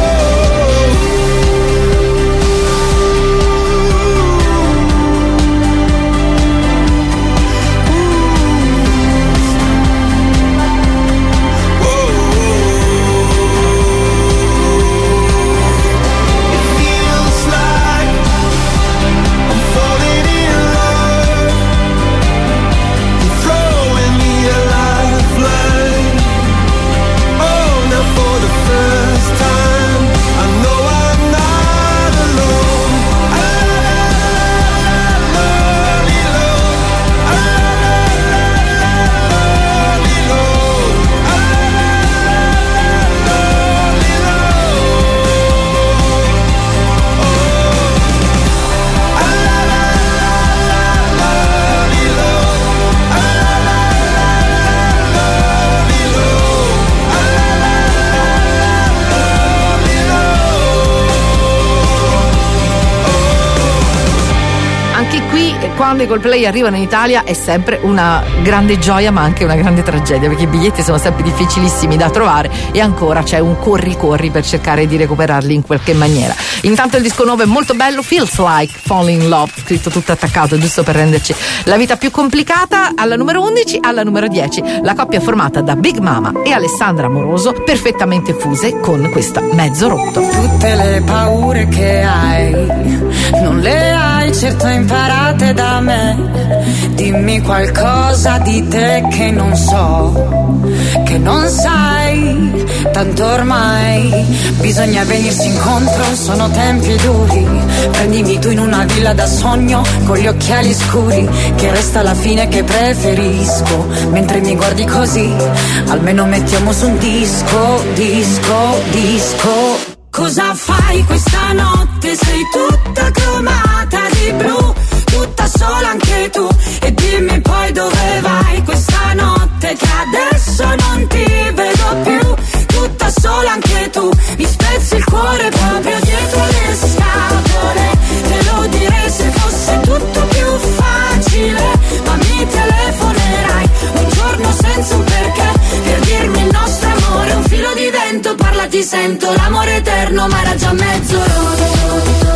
B: Quando i Coldplay arrivano in Italia è sempre una grande gioia ma anche una grande tragedia, perché i biglietti sono sempre difficilissimi da trovare e ancora c'è un corri per cercare di recuperarli in qualche maniera. Intanto il disco nuovo è molto bello, Feels Like Falling in Love, scritto tutto attaccato giusto per renderci la vita più complicata. Alla numero 11, alla numero 10 la coppia formata da Big Mama e Alessandra Amoroso, perfettamente fuse con questa Mezzo Rotto.
C: Tutte le paure che hai non le hai certo imparate da me. Dimmi qualcosa di te che non so, che non sai, tanto ormai bisogna venirsi incontro, sono tempi duri. Prendimi tu in una villa da sogno con gli occhiali scuri, che resta la fine che preferisco. Mentre mi guardi così, almeno mettiamo su un disco. Cosa fai questa notte? Sei tutta cromata di blu, tutta sola anche tu. E dimmi poi dove vai questa notte, che adesso non ti vedo più. Tutta sola anche tu, mi spezzi il cuore proprio dietro le scatole. Te lo direi se fosse tutto più facile, ma mi telefonerai un giorno senza un perché, per dirmi il nostro amore è un filo di vento. Parla, ti sento, l'amore eterno ma era già mezzo rotto.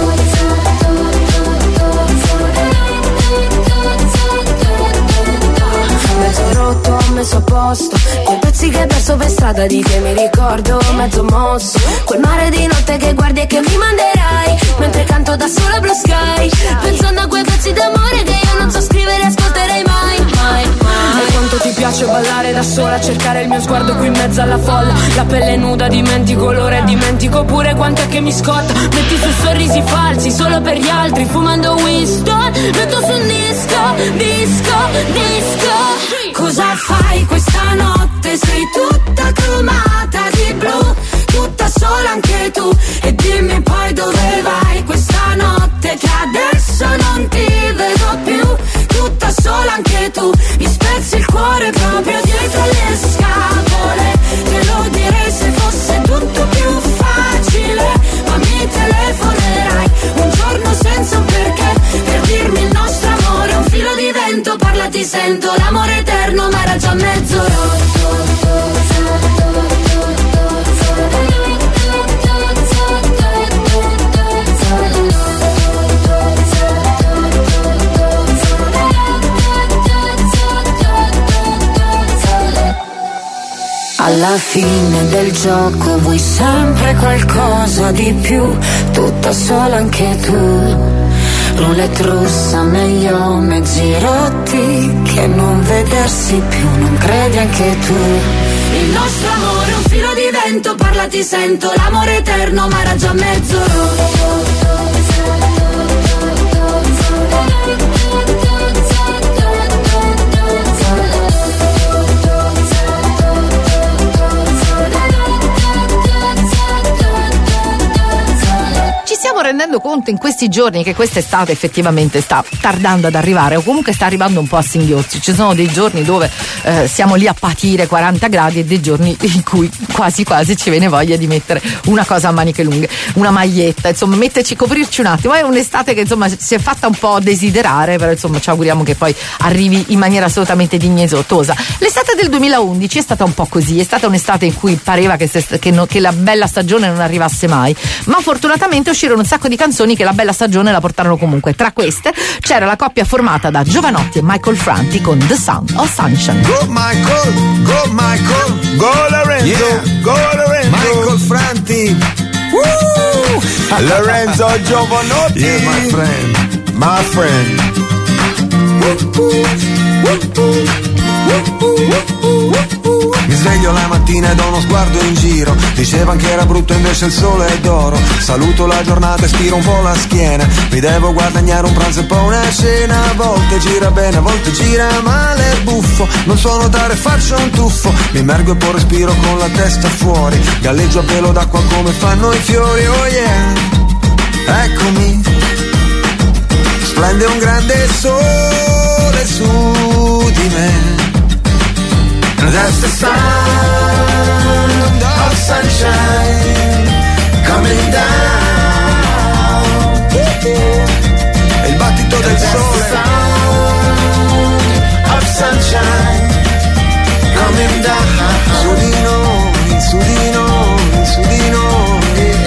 T: Mezzo rotto, messo a posto, quei pezzi che hai perso per strada di che mi ricordo, mezzo mosso, quel mare di notte che guardi e che mi manderai, mentre canto da sola Blue Sky, pensando a quei pezzi d'amore che io non so scrivere e ascolterei mai.
D: E quanto ti piace ballare da sola, cercare il mio sguardo qui in mezzo alla folla, la pelle nuda, dimentico l'ora e dimentico pure quanto è che mi scotta. Metti su sorrisi falsi solo per gli altri, fumando Winston, metto su un disco.
C: Cosa fai questa notte? Sei tutta cromata di blu, tutta sola anche tu. E dimmi poi dove vai questa notte, che adesso non ti vedo più. Tutta sola anche tu, mi spezzi il cuore proprio dietro le scatole. Te lo direi se fosse tutto più facile, ma mi telefonerai un giorno senza un perché, per dirmi il nostro amore è un filo di vento. Parla, ti sento, l'amore eterno ma era già mezzo rotto. Alla fine del gioco vuoi sempre qualcosa di più, tutta sola anche tu.
M: roulette russa, meglio mezzi rotti che non vedersi più, non credi anche tu?
D: Il nostro amore è un filo di vento, parla ti sento, l'amore eterno ma era già mezzo rotto.
B: Stiamo rendendo conto in questi giorni che quest'estate effettivamente sta tardando ad arrivare, o comunque sta arrivando un po' a singhiozzi. Ci sono dei giorni dove siamo lì a patire 40 gradi e dei giorni in cui quasi ci viene voglia di mettere una cosa a maniche lunghe, una maglietta, insomma coprirci un attimo. È un'estate che insomma si è fatta un po' desiderare, però insomma ci auguriamo che poi arrivi in maniera assolutamente dignitosa. L'estate del 2011 è stata un po' così, è stata un'estate in cui pareva che la bella stagione non arrivasse mai, ma fortunatamente uscirono un sacco di canzoni che la bella stagione la portarono comunque. Tra queste c'era la coppia formata da Giovanotti e Michael Franti con The Sound of Sunshine.
Q: Go Michael, go Lorenzo, yeah. Go Lorenzo, Michael Franti, woo! Lorenzo Giovanotti, yeah, my friend. Mi sveglio la mattina e do uno sguardo in giro. Dicevan che era brutto invece il sole è d'oro. Saluto la giornata e stiro un po' la schiena. Mi devo guadagnare un pranzo e poi una cena. A volte gira bene, a volte gira male, è buffo. Non so nuotare, faccio un tuffo. Mi immergo e poi respiro con la testa fuori. Galleggio a pelo d'acqua come fanno i fiori. Oh yeah, eccomi. Splende un grande sole su di me. And that's the sound of sunshine coming down. E il battito del sole. That's the sound of sunshine coming down. Su di noi, su di noi, su di noi.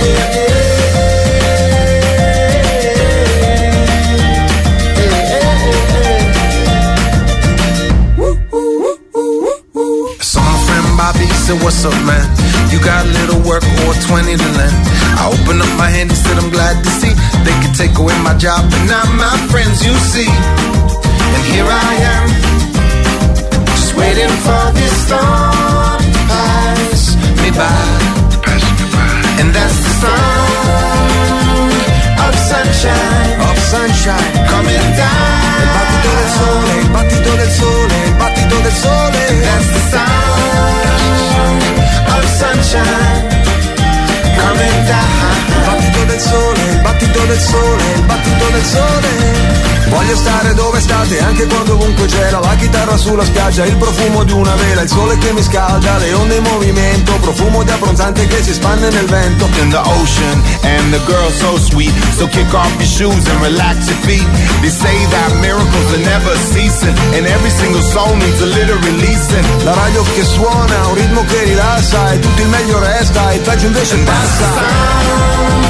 E: What's up, man? You got a little work or 20 to lend. I open up my hand and said I'm glad to see they could take away my job, but not my friends, you see. And here I am, just waiting for this storm to pass me by. And that's the sound of sunshine coming down.
Q: Il battito del sole, il battito del sole, il battito del sole.
E: And that's the sound of sunshine coming down.
Q: Il battito del sole, il battito del sole, il battito del sole. Voglio stare dove state, anche quando ovunque c'era la chitarra sulla spiaggia, il profumo di una vela, il sole che mi scalda, le onde in movimento, profumo di abbronzante che si spande nel vento.
E: In the ocean, and the girl so sweet, so kick off your shoes and relax your feet. They say that miracles are never ceasing, and every single soul needs a little releasing.
Q: La radio che suona, un ritmo che rilassa, e tutto il meglio resta, il peggio invece passa.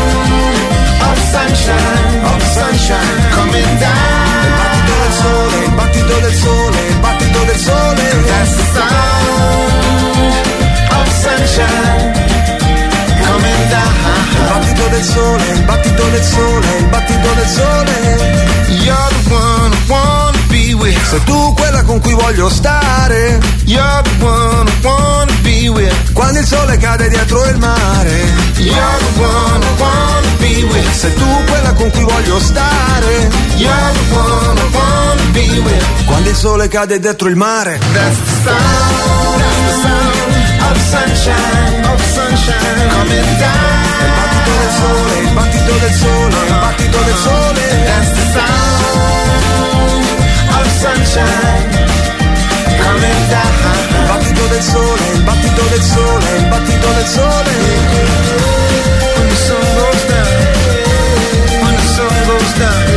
E: Of sunshine coming down.
Q: Il battito del sole, il battito del sole, il battito del sole.
E: And that's the sound of sunshine coming down.
Q: Il battito del sole, il battito del sole, il battito del sole.
E: You're the one I wanna be with.
Q: Sei tu quella con cui voglio stare.
E: You're the one I wanna be with.
Q: Quando il sole cade dietro il mare.
E: You're the one I wanna be with.
Q: Sei tu quella con cui voglio stare.
E: You're the one I wanna be with.
Q: Quando il sole cade dietro il mare.
E: That's the sound of sunshine coming down.
Q: Il battito del sole, il battito del sole, il battito del sole.
E: That's the sound of sunshine coming down.
Q: Il battito del sole, il battito del sole, il battito del sole.
E: When the sun goes down, when the sun goes down.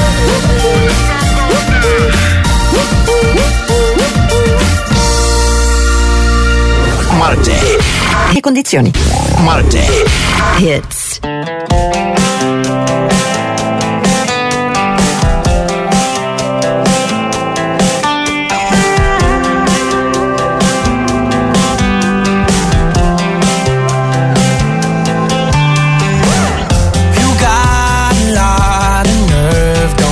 A: Marte.
B: Che condizioni?
A: Marte.
B: Hits.
L: You got a lot of nerve.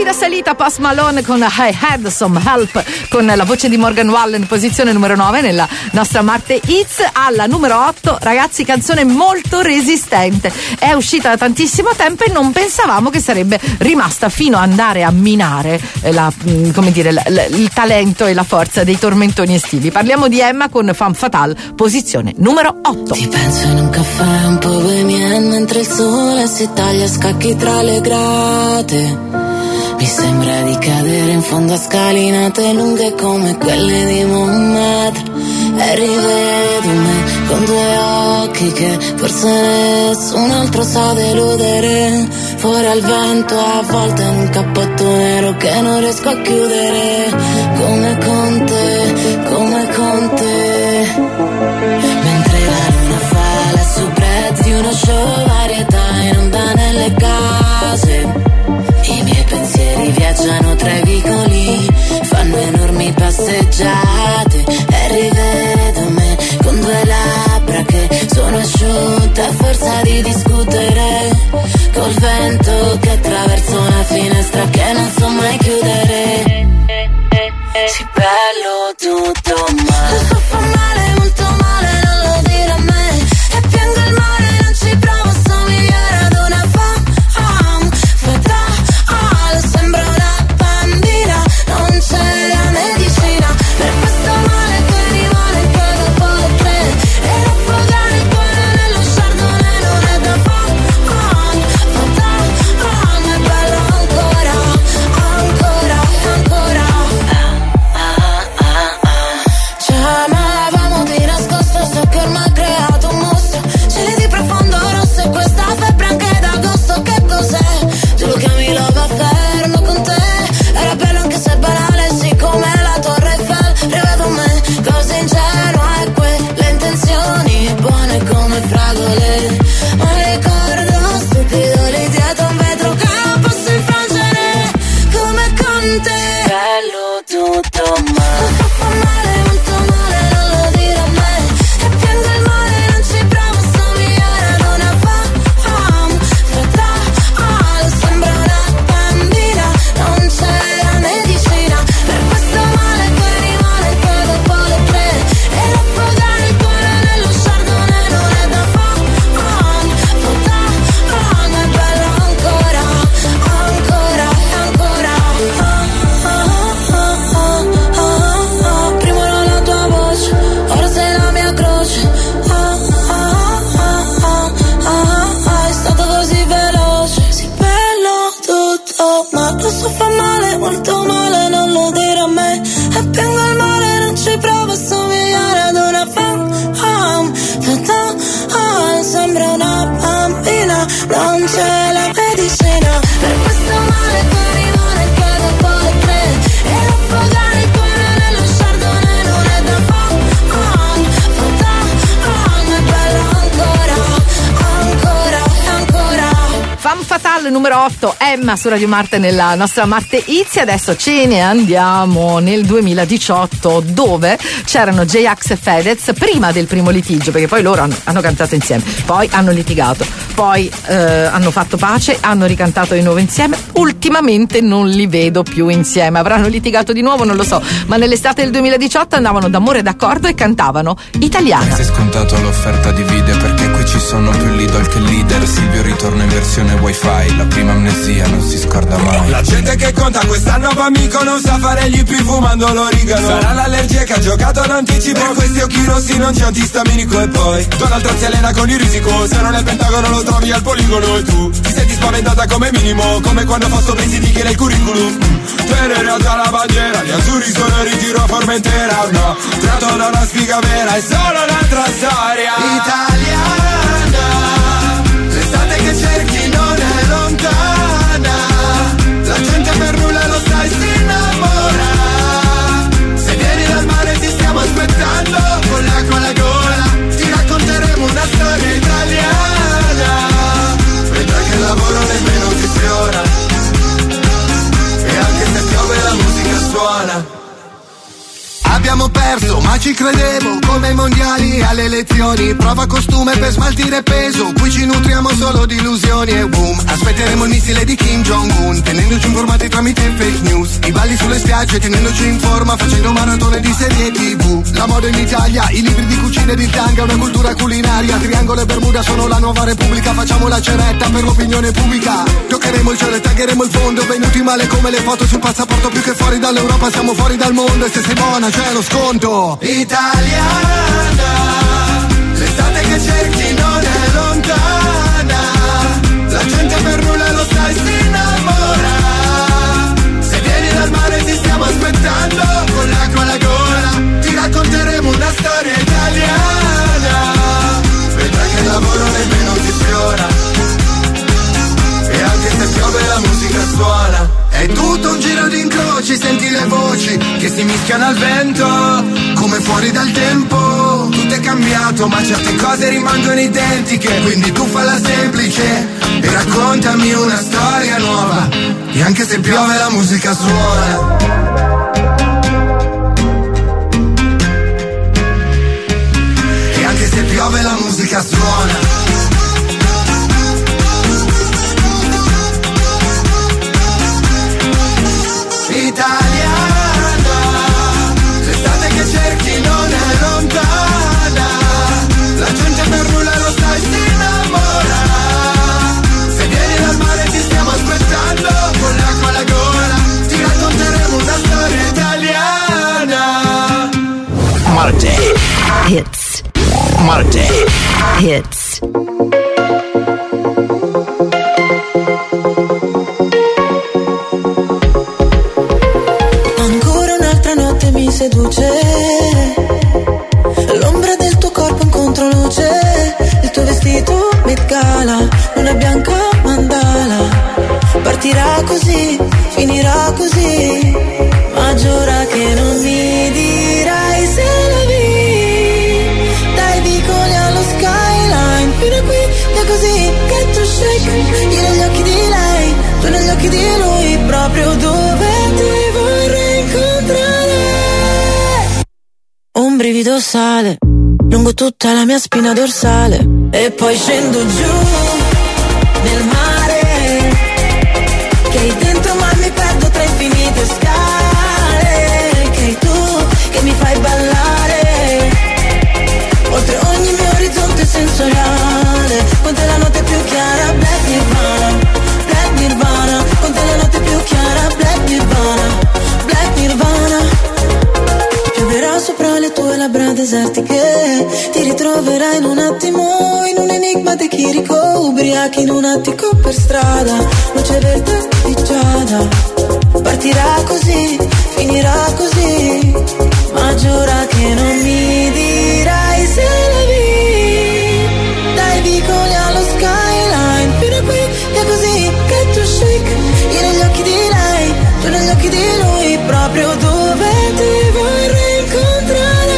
B: Rapida salita, Post Malone con I Had Some Help, con la voce di Morgan Wallen, posizione numero 9 nella nostra Marte Hits. Alla numero 8, ragazzi, canzone molto resistente, è uscita da tantissimo tempo e non pensavamo che sarebbe rimasta fino ad andare a minare il talento e la forza dei tormentoni estivi. Parliamo di Emma con Femme Fatale, posizione numero 8.
N: Ti penso in un caffè un po' bohemian mentre il sole si taglia a scacchi tra le grate. Mi sembra di cadere in fondo a scalinate lunghe come quelle di Montmartre. E rivedo me con due occhi che forse nessun altro sa deludere. Fuori al vento avvolto in un cappotto nero che non riesco a chiudere. Come con te, come con te. Mentre la luna fa la soubrette di uno show varietà in onda nelle case. I miei pensieri viaggiano tra i vicoli, fanno enormi passeggiate e rivedo me con due labbra che sono asciutte a forza di discutere col vento che attraversa una finestra che non so mai chiudere. Sì, bello tutto ma lo fa male, molto male, non lo dire a me. E piango il mare, non ci provo a somigliare ad una femme fatale. Sembra una bambina, non c'è la medicina per questo male che rimane che dopo le 3 e affogare il cuore nello chardonnay non è da femme fatale. È bello ancora, ancora, ancora. Ci amavamo di nascosto, so che ormai ha creato un mostro. Cieli di profondo rosso e questa febbre anche d'agosto. Che cos'è? Tu lo chiami love affair, ma con te era bello anche se banale. Sì come la Torre Eiffel, rivedo me così ingenua e quelle intenzioni buone come fragole. Ma ricordo stupido lì dietro un vetro che non posso infrangere come con te. Bello tutto ma lo fa male, molto male, non lo dire a me. E piango il mare, non ci provo a somigliare ad una femme fatale. Sembra una bambina, non c'è la medicina per questo male che rimane che dopo le 3 e affogare il cuore nello chardonnay non è da femme fatale. È bello ancora, ancora, ancora. Prima era la tua voce, ora sei la mia croce. È stato così veloce. Sì, bello tutto ma lo so fa male, molto male, non lo dire a me. E piango il mare, non ci provo a somigliare ad una femme fatale. Sembra una bambina, non c'è la medicina per questo male che rimane che dopo le 3 e affogare il cuore nello chardonnay non è da femme fatale. È bello ancora, ancora, ancora.
B: Femme Fatale numero 8, Emma su Radio Marte nella nostra Marte Hits. Adesso ce ne andiamo nel 2018 dove c'erano J-Ax e Fedez prima del primo litigio, perché poi loro hanno cantato insieme, poi hanno litigato, poi hanno fatto pace, hanno ricantato di nuovo insieme. Ultimamente non li vedo più insieme, avranno litigato di nuovo, non lo so, ma nell'estate del 2018 andavano d'amore d'accordo e cantavano Italiana.
O: Sei scontato l'offerta di video perché qui ci sono più l'idol che leader. Silvio ritorna in versione wifi, la prima amnesia non si scorda mai.
W: La gente che conta quest'anno amico non sa fare gli IP fumando l'origano. Sarà l'allergia che ha giocato d'anticipo. Per questi occhi rossi non c'è antistaminico. E poi Donald Trump si allena con il risico. Se non è il Pentagono lo trovi al poligono. E tu ti senti spaventata come minimo, come quando fatto presi di che nel curriculum. Per in realtà la bandiera, gli azzurri sono in ritiro a Formentera. No, tratto da una sfiga vera, è solo un'altra storia.
H: Italiana, l'estate che cerchi non è lontana. La gente per nulla lo sai si innamora. Se vieni dal mare ti stiamo aspettando con l'acqua alla gola. Ti racconteremo una storia italiana. Vedrai che il lavoro nemmeno ti sfiora. E anche se piove la musica suona. Abbiamo perso
W: ma ci credevo, come ai mondiali e alle elezioni. Prova costume per smaltire peso, qui ci nutriamo solo di illusioni e boom. Aspetteremo il missile di Kim Jong-un, tenendoci informati tramite fake news. I balli sulle spiagge, tenendoci in forma, facendo maratone di serie TV. La moda in Italia, i libri di cucina ed il tanga, una cultura culinaria. Triangolo e Bermuda sono la nuova repubblica, facciamo la ceretta per l'opinione pubblica. Toccheremo il cielo e taggeremo il fondo, venuti male come le foto sul passaporto. Più che fuori dall'Europa siamo fuori dal mondo, e se sei buona c'è lo sconto. Italiana, l'estate che cerchi non è lontana, la gente per nulla lo sai si innamora. Se vieni dal mare ti stiamo aspettando, con l'acqua alla gola ti racconteremo una storia italiana. Vedrai che il lavoro nemmeno ti sfiora, e anche se piove la musica suona. È tutto un giro di incroci, senti le voci che si mischiano al vento, come fuori dal tempo. Tutto è cambiato ma certe cose rimangono identiche, quindi tu falla semplice e raccontami una storia nuova, e anche se piove la musica suona. E anche se piove la musica suona. Italiana, l'estate che cerchi non è lontana, la gente per nulla lo sai si innamora. Se vieni dal mare ti stiamo aspettando, con l'acqua alla gola ti racconteremo una storia italiana.
A: Marte Hits. Marte Hits.
F: Seduce l'ombra del tuo corpo in controluce, il tuo vestito Met Gala, luna bianca mandala. Partirà così, finirà così, ma giura che non mi dirai se la vi. Dai vicoli allo skyline, fino a qui è così che tu shake. Io negli occhi di lei, tu negli occhi di lui, proprio dove ti vorrei incontrare. Un brivido sale lungo tutta la mia spina dorsale, e poi scendo giù nel mare, che hai dentro ma mi perdo tra infinite scale. Che hai tu che mi fai ballare oltre ogni mio orizzonte sensoriale. Con te la notte più chiara, Black Nirvana, Black Nirvana. Con te la notte più chiara, Black Nirvana, Black Nirvana. Pioverà sopra le tue labbra desertiche, ti ritroverai in un attimo in un enigma di Chirico. Ubriachi in un attico per strada, luce verde di giada. Partirà così, finirà così, ma giura che non mi dirai se la vi. Dai vicoli allo skyline, fino a qui è così che tu shake. Io negli occhi di lei, tu negli occhi di lui, proprio dove ti vorrei incontrare.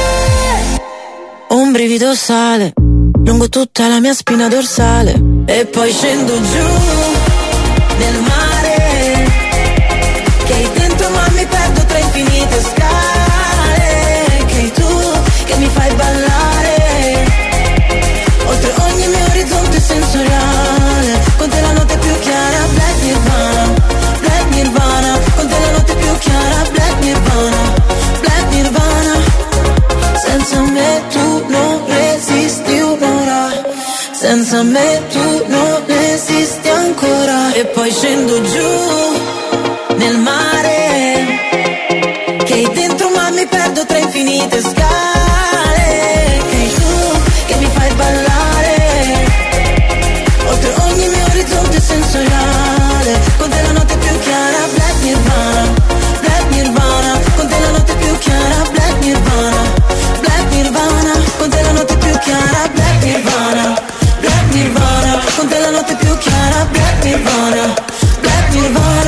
F: Un brivido sale lungo tutta la mia spina dorsale, e poi scendo giù nel mare, che hai dentro ma mi perdo tra infinite scale. Che hai tu che mi fai ballare oltre ogni mio orizzonte sensoriale. Con te la notte più chiara, Black Nirvana, Black Nirvana. Con te la notte più chiara, Black Nirvana, Black Nirvana. Senza me tu non resisti un'ora, senza me tu non esisti ancora. E poi scendo giù nel mare, che hai dentro ma mi perdo tra infinite scale. Che hai tu che mi fai ballare oltre ogni mio orizzonte sensoriale. Con te la notte più chiara, Black Nirvana, Black Nirvana. Con te la notte più chiara, Black Nirvana, Black Nirvana. Con te la notte più chiara, Black Nirvana, Black Nirvana. Con te la notte più chiara, Black Nirvana, Black Nirvana.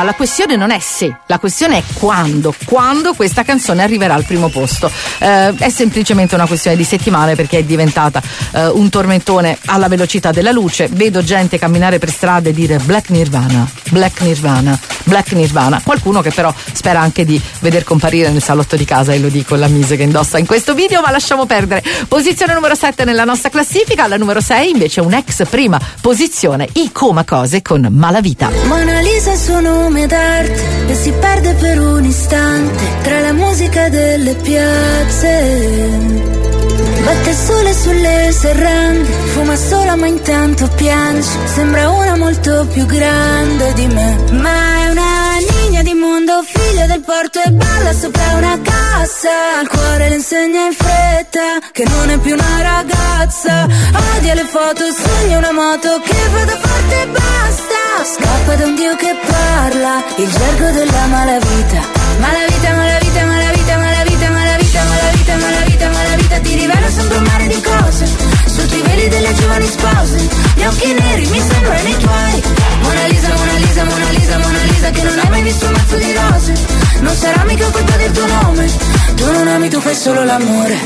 B: la questione non è se, la questione è quando questa canzone arriverà al primo posto. È semplicemente una questione di settimane, perché è diventata un tormentone alla velocità della luce. Vedo gente camminare per strada e dire Black Nirvana, Black Nirvana, Black Nirvana. Qualcuno che però spera anche di veder comparire nel salotto di casa, e lo dico, la mise che indossa in questo video, ma lasciamo perdere. Posizione numero 7 nella nostra classifica. Alla numero 6 invece un'ex prima posizione, I Coma Cose con Malavita.
M: Mona Lisa è il suo nome d'arte e si perde per un istante tra la musica delle piazze. Batte il sole sulle serrande, fuma sola ma intanto piange. Sembra una molto più grande di me, ma è una niña di mondo, figlia del porto, e balla sopra una cassa. Al cuore le insegna in fretta che non è più una ragazza. Odia le foto, sogna una moto che vada forte e basta. Scappa da un dio che parla il gergo della malavita. Malavita, malavita, malavita, malavita, malavita, malavita, malavita, malavita. Ti rivela sempre un mare di cose sotto i veli delle giovani spose. Gli occhi neri mi sembrano i tuoi. Mona Lisa, Mona Lisa, Mona Lisa, Mona Lisa, che non hai mai visto un mazzo di rose. Non sarà mica colpa del tuo nome. Tu non ami, tu fai solo l'amore.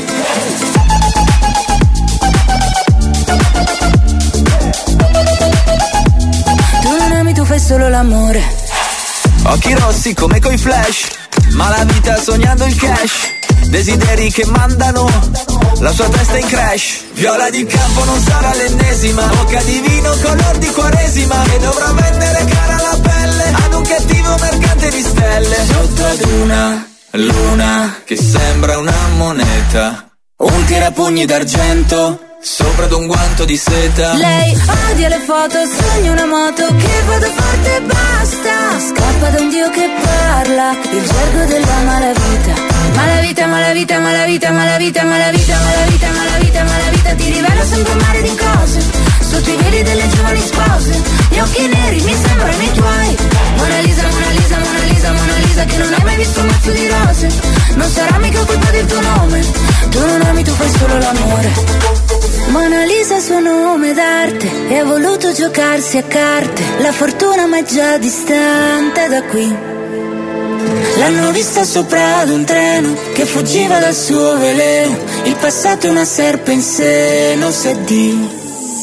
M: Tu non ami, tu fai solo l'amore.
J: Occhi rossi come coi flash, malavita sognando il cash. Desideri che mandano la sua testa in crash. Viola di campo non sarà l'ennesima, bocca di vino color di quaresima, che dovrà vendere cara la pelle ad un cattivo mercante di stelle. Sotto ad una luna che sembra una moneta, un tirapugni d'argento sopra ad un guanto di seta.
M: Lei odia le foto, sogna una moto che vada forte e basta. Scappa da un dio che parla il gergo della malavita. Malavita, malavita, malavita, malavita, malavita, malavita, malavita, malavita. Ti rivela sempre un mare di cose sotto i veli delle giovani spose. Gli occhi neri mi sembrano i tuoi. Mona Lisa, Mona Lisa, Mona Lisa, Mona Lisa, che non hai mai visto un mazzo di rose. Non sarà mica colpa del tuo nome. Tu non ami, tu fai solo l'amore. Mona Lisa è il suo nome d'arte e ha voluto giocarsi a carte. La fortuna ma è già distante da qui. L'hanno vista sopra ad un treno che fuggiva dal suo veleno. Il passato è una serpe in seno, se di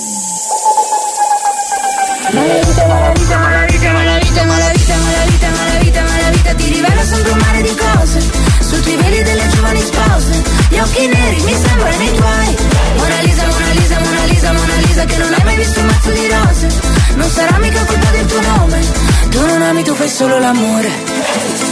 M: malavita, malavita, malavita, malavita, malavita, malavita, malavita, malavita. Ti rivela sempre un mare di cose sotto i veli delle giovani spose. Gli occhi neri mi sembrano i tuoi. Mona Lisa, Mona Lisa, Mona Lisa, Mona Lisa, che non hai mai visto un mazzo di rose. Non sarà mica colpa del tuo nome. Tu non ami, tu fai solo l'amore.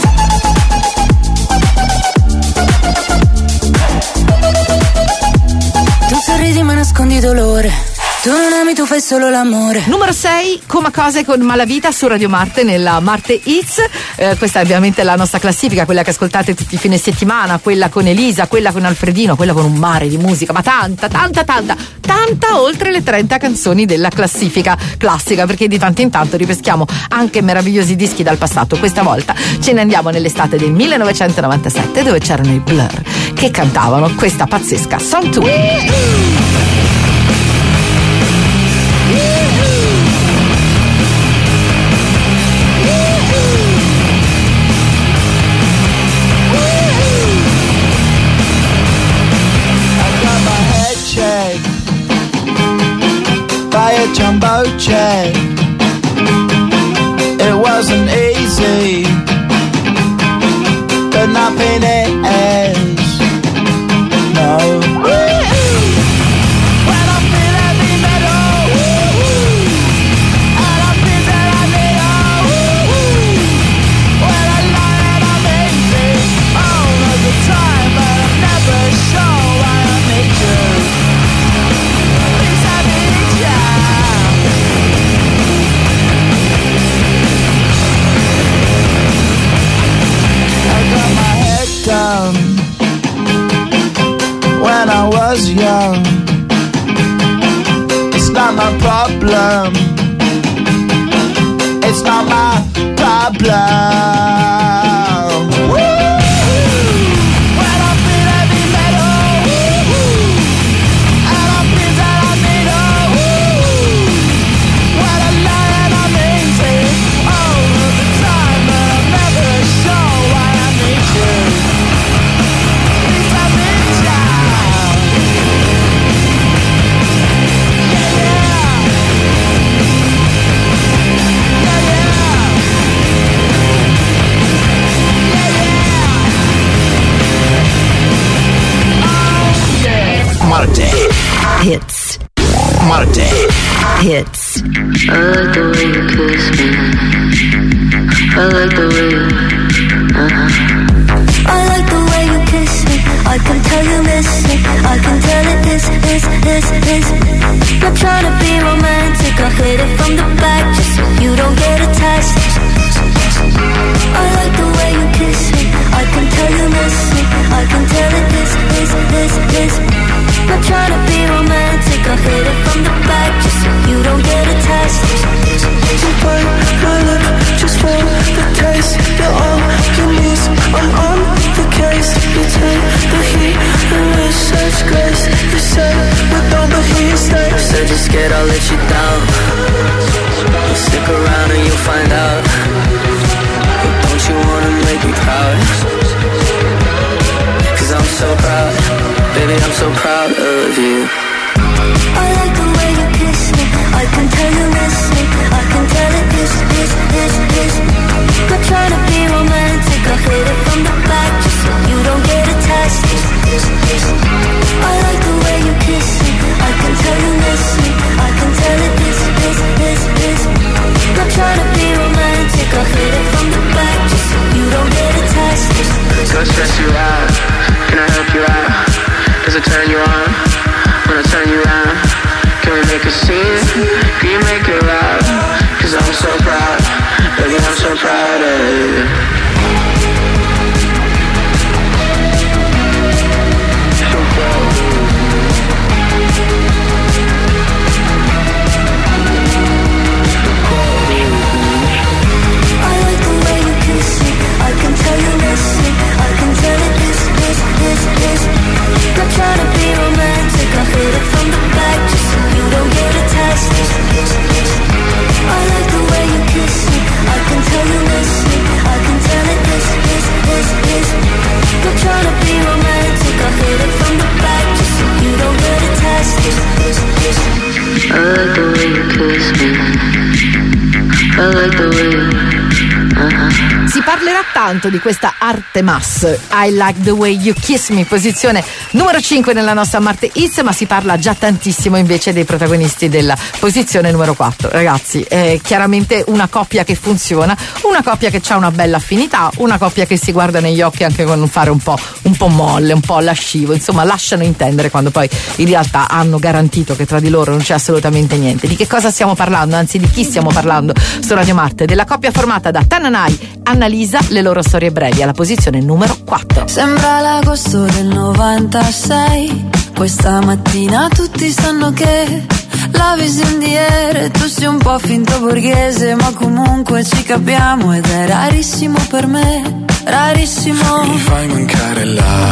M: Tu sorridi ma nascondi dolore. Tu non ami, tu fai solo l'amore.
B: Numero 6, Coma Cose con Malavita su Radio Marte nella Marte Hits. Questa è ovviamente la nostra classifica, quella che ascoltate tutti i fine settimana, quella con Elisa, quella con Alfredino, quella con un mare di musica, ma tanta oltre le 30 canzoni della classifica classica, perché di tanto in tanto ripeschiamo anche meravigliosi dischi dal passato. Questa volta ce ne andiamo nell'estate del 1997, dove c'erano i Blur che cantavano questa pazzesca Song 2.
I: By a jumbo jet. It wasn't easy, but nothing is. No. When I was young, it's not my problem. It's not my problem. Time
A: Hits. Marte. Hits.
N: I like the way you kiss me. I like the way you
M: I like the way you kiss me. I can tell you miss me. I can tell it is. Not trying to be romantic. I hit it from the back just so you don't get a test. I like the way you kiss me. I can tell you miss me. I can tell it is. Not trying to be romantic. I hit it from the back just so you don't get a test.
F: You bite my lip just for the taste. You're all you need. I'm on the case. You take the heat and with such grace. You say with all the heat stays.
N: Said you're scared I'll let you down. Stick around and you'll find out. But don't you wanna make me proud? Cause I'm so proud. Baby, I'm so proud of you.
M: I like the way you kiss me. I can tell you miss me. I can tell it is. Not trying to be romantic. I hit it from the back just so you don't get a test. I like the way you kiss me. I can tell you miss me. I can tell it is. Not trying to be romantic. I hit it from the back just so you don't get a test.
N: Go stress you out. Can I help you out? Does it turn you on? When I turn you around, can we make a scene? Can you make it loud? Cause I'm so proud, baby, I'm so proud of you. So proud of you.
M: I like the way you kiss me. I can tell you miss me. I can tell it is. Not trying to be romantic. I hit it from the back just so you don't get a test. I like the way you kiss me. I can tell you miss me. I can tell it is. Not trying to be romantic. I hit it from the back just so you don't get a test.
N: I like the way you kiss me. I like the way you...
B: Si parlerà tanto di questa Artemas, I Like the Way You Kiss Me, posizione numero 5 nella nostra Marte Hits, ma si parla già tantissimo invece dei protagonisti della posizione numero 4. Ragazzi, è chiaramente una coppia che funziona, una coppia che ha una bella affinità, una coppia che si guarda negli occhi anche con un fare un po' molle, un po' lascivo, insomma lasciano intendere quando poi in realtà hanno garantito che tra di loro non c'è assolutamente niente. Di che cosa stiamo parlando? Anzi, di chi stiamo parlando su Radio Marte? Della coppia formata da Tananai, Annalisa, le loro storie brevi, alla posizione numero 4.
T: Sembra l'agosto del 96. Questa mattina tutti sanno che la vision di ieri, tu sei un po' finto borghese, ma comunque ci capiamo ed è rarissimo per me, rarissimo.
Q: Mi fai mancare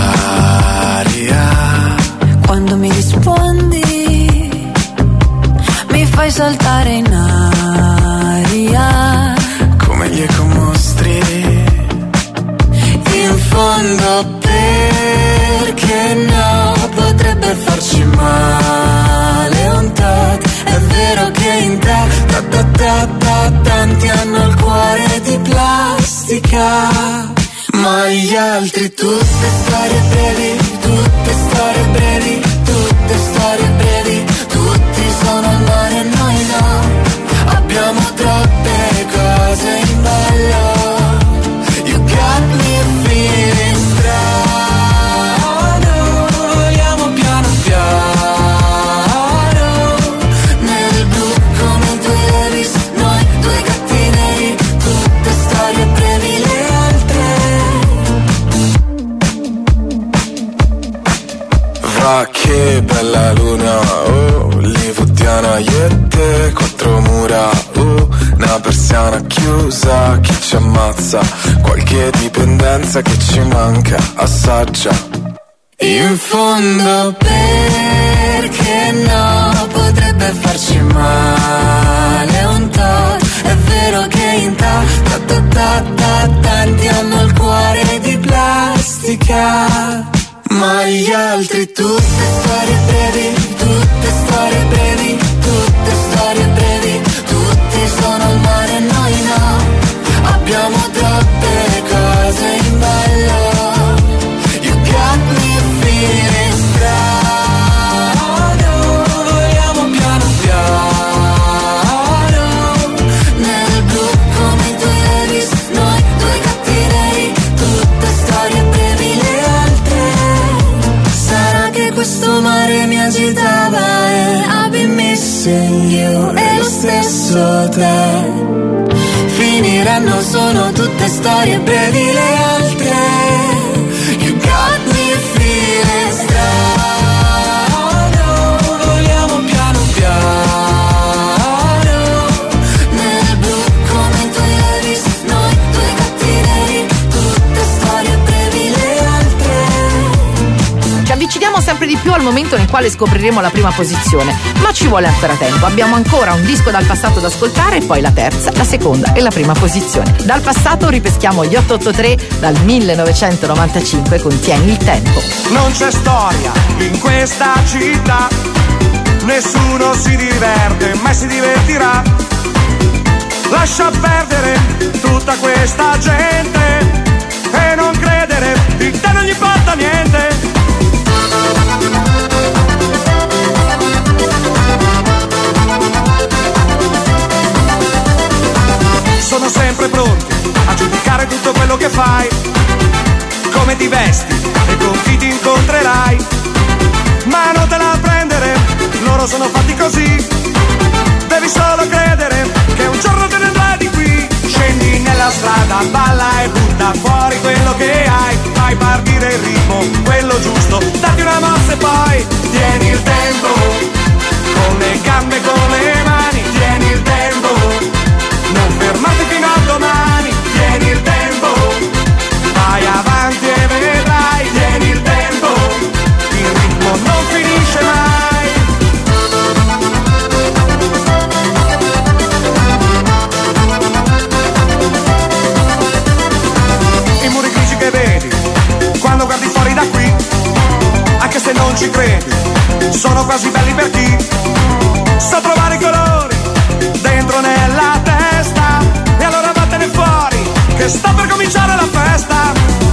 Q: l'aria
T: quando mi rispondi, mi fai saltare in aria
Q: come gli ecomostri.
T: In fondo perché no, potrebbe farci male un tot. È vero che in te tanti hanno il cuore di plastica, ma gli altri tutte storie brevi, tutte storie brevi, tutte storie brevi. Tutti sono al mare e noi no, abbiamo troppe cose in ballo. You got me feeling strano, vogliamo piano piano nel blu come due Levis, noi due gatti neri, tutte storie brevi le altre.
Q: Va che bella luna, oh, hollywoodiana, io e te, quattro mura, una persiana chiusa, chi ci ammazza, qualche dipendenza che ci manca, assaggia.
T: In fondo perché no, potrebbe farci male un tot. È vero che in tanti hanno il cuore di plastica, ma gli altri tutte storie brevi, tutte storie brevi, tutte storie brevi. Tutti sono al mare e noi no, abbiamo troppe cose in ballo. You got me feeling strano,
M: questo mare mi agitava e I've been missing you. E lo stesso te. Finiranno, sono tutte storie brevi le altre. You got me feeling strano. Vogliamo piano piano nel blu come i tuoi Levi's, noi due gatti neri, tutte storie brevi le altre.
B: Ci avviciniamo sempre di più al momento nel quale scopriremo la prima posizione, ma ci vuole ancora tempo. Abbiamo ancora un disco dal passato da ascoltare e poi la terza, la seconda e la prima posizione. Dal passato ripeschiamo gli 883 dal 1995 con Tieni il tempo.
P: Non c'è storia in questa città, nessuno si diverte, mai si divertirà. Lascia perdere tutta questa gente e non credere, di te non gli importa niente. Sono sempre pronti a giudicare tutto quello che fai, come ti vesti e con chi ti incontrerai. Ma non te la prendere, loro sono fatti così. Devi solo credere che un giorno te ne andrai di qui. Scendi nella strada, balla e butta fuori quello che hai. Fai partire il ritmo, quello giusto, datti una mossa e poi tieni il tempo. Con le gambe e con le mani, tieni il tempo. Non fermarti fino a domani, tieni il tempo. Vai avanti e vedrai, tieni il tempo. Il ritmo non finisce mai. I muri grigi che vedi quando guardi fuori da qui, anche se non ci credi, sono quasi belli per chi sa trovare i colori dentro nella testa. E allora vattene fuori, che sta per cominciare la festa.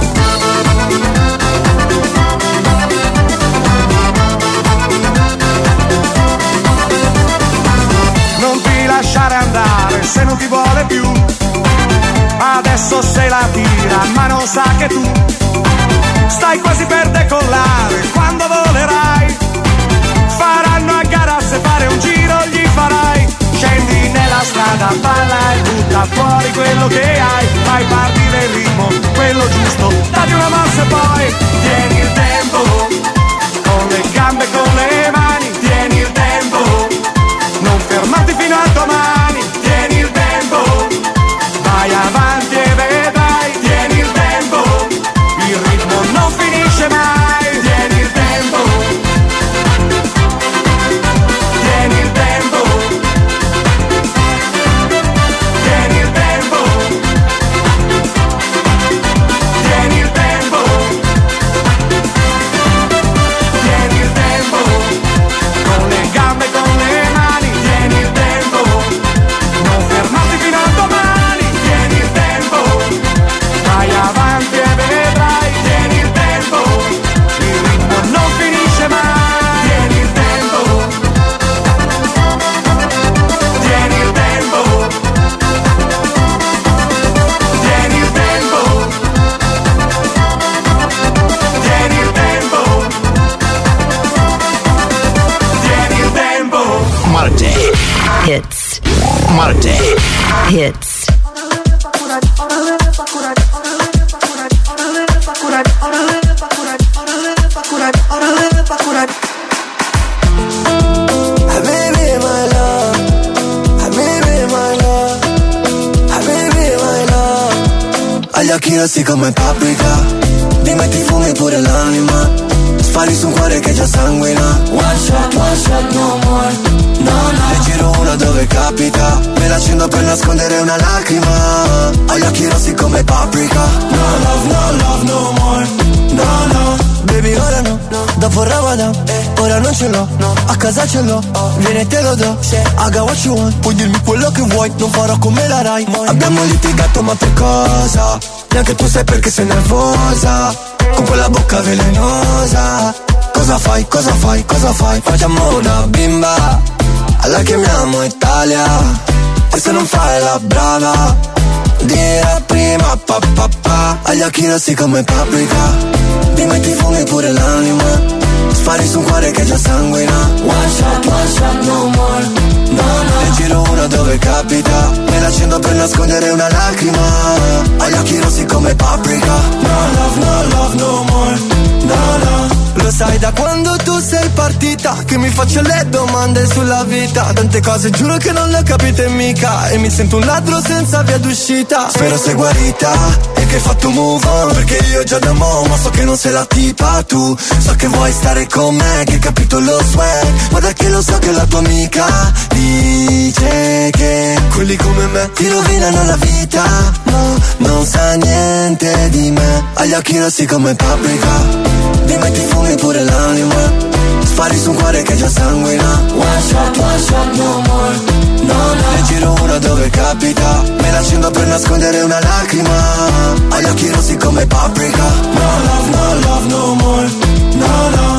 P: Non ti lasciare andare se non ti vuole più. Adesso se la tira ma non sa che tu stai quasi per decollare. Quando volerai faranno a gara, se fare un giro gli farai. Scendi nella strada, balla e butta fuori quello che hai. Fai partire il ritmo, quello giusto, dati una mossa e poi tieni il tempo. Con le gambe e con le mani, tieni il tempo. Non fermarti fino a domani, tieni il tempo. Vai avanti e vedrai, tieni il tempo. Il ritmo non finisce mai, tieni il tempo. Tieni il tempo. Tieni il tempo. Tieni il tempo. Tieni il tempo. Con le gambe e con le mani, tieni il tempo. Non fermarti fino a domani, tieni il tempo. Vai avanti e vedrai, tieni il tempo. Il ritmo non finisce mai, tieni il tempo. Tieni il tempo. Tieni il tempo. Tieni il tempo. Tieni il tempo.
A: Marte Hits. Marte
B: Hits.
H: Agli occhi rossi come paprika, mi metti fumi pure l'anima. Spari su un cuore che già sanguina. One shot, no more. No, no. Ne giro una dove capita, me la accendo per nascondere una lacrima. Agli occhi rossi come paprika. No love, no more. No, no. Baby ora no, dopo il Ramadan, ora non ce l'ho, a casa ce l'ho, vieni e te lo do. I got what you want, puoi dirmi quello che vuoi, non farò come la Rai. Abbiamo litigato ma per cosa? Neanche tu sai perché sei nervosa, con quella bocca velenosa. Cosa fai, cosa fai, cosa fai? Facciamo una bimba, alla chiamiamo Italia, e se non fai la brava, dirà prima papà. Agli occhi rossi come paprika, mi metti fumi pure l'anima. Spari su un cuore che già sanguina. One shot, no more. No. Ne giro una dove capita. Me la accendo per nascondere una lacrima. Ho gli occhi rossi come paprika. No love, no more. No. Lo sai da quando tu sei partita che mi faccio le domande sulla vita. Tante cose giuro che non le ho capite mica. E mi sento un ladro senza via d'uscita. Spero sei guarita e che hai fatto move on. Perché io già da mo' ma so che non sei la tipa tu. So che vuoi stare con me, che hai capito lo swag. Guarda che lo so che la tua amica dice che quelli come me ti rovinano la vita. No, non sa niente di me. Ha gli occhi rossi come paprika. Dimmi ti fumi pure l'anima. Spari su un cuore che già sanguina. One shot, no more. No. Ne giro una dove capita. Me la accendo per nascondere una lacrima. Ho gli occhi rossi come paprika. No love, no more. No.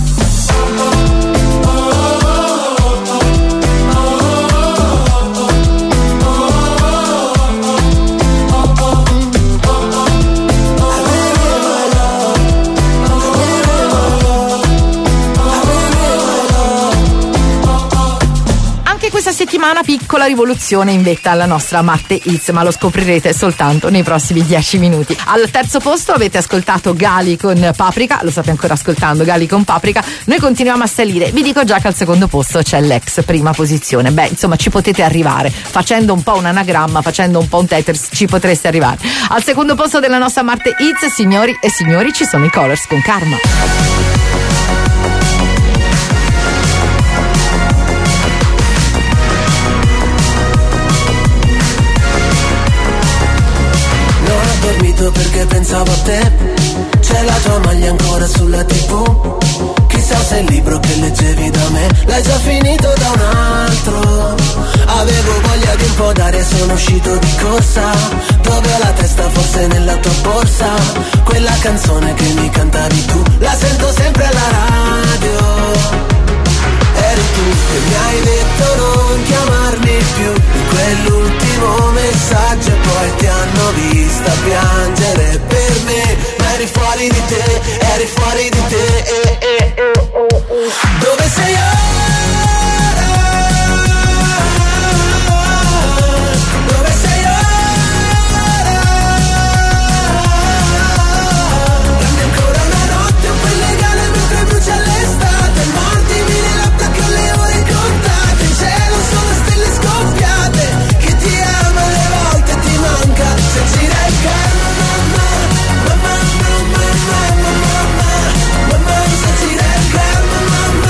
B: Questa settimana piccola rivoluzione in vetta alla nostra Marte Hits, ma lo scoprirete soltanto nei prossimi 10 minuti. Al terzo posto avete ascoltato Gali con Paprika, lo state ancora ascoltando, Gali con Paprika. Noi continuiamo a salire, vi dico già che al secondo posto c'è l'ex prima posizione. Beh, insomma, ci potete arrivare, facendo un po' un anagramma, facendo un po' un Tetris, ci potreste arrivare. Al secondo posto della nostra Marte Hits, signori e signori, ci sono i Colors con Karma.
L: Perché pensavo a te, c'è la tua maglia ancora sulla TV. Chissà se il libro che leggevi da me l'hai già finito da un altro. Avevo voglia di un po' d'aria, sono uscito di corsa. Dove ho la testa, forse nella tua borsa. Quella canzone che mi cantavi tu, la sento sempre alla radio. Eri tu che mi hai detto non chiamarmi più. In quell'ultimo messaggio e poi ti hanno vista piangere per me. Ma eri fuori di te, eri fuori di te. Dove sei ora? Dove sei ora? Dammi ancora una notte un po' illegale mentre brucia l'estate. Mordimi le labbra che ho le ore contate. In cielo sono stelle scoppiate. Chi ti ama alle volte ti manca. Se gira il karma, mamma. Se gira il karma, mamma.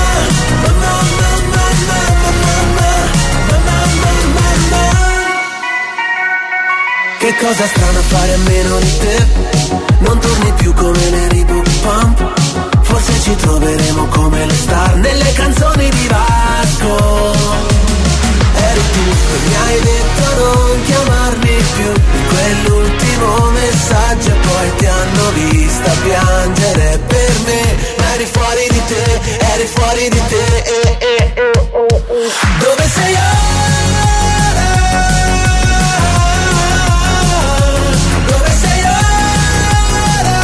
L: Che cosa strana fare a meno di te. Non torni più come neri book pump. Forse ci troveremo come le star nelle canzoni di Vasco. Eri tu che mi hai detto non chiamarmi più. In quell'ultimo messaggio e poi ti hanno vista piangere per me. Ma eri fuori di te, eri fuori di te. Dove sei ora? Dove sei ora?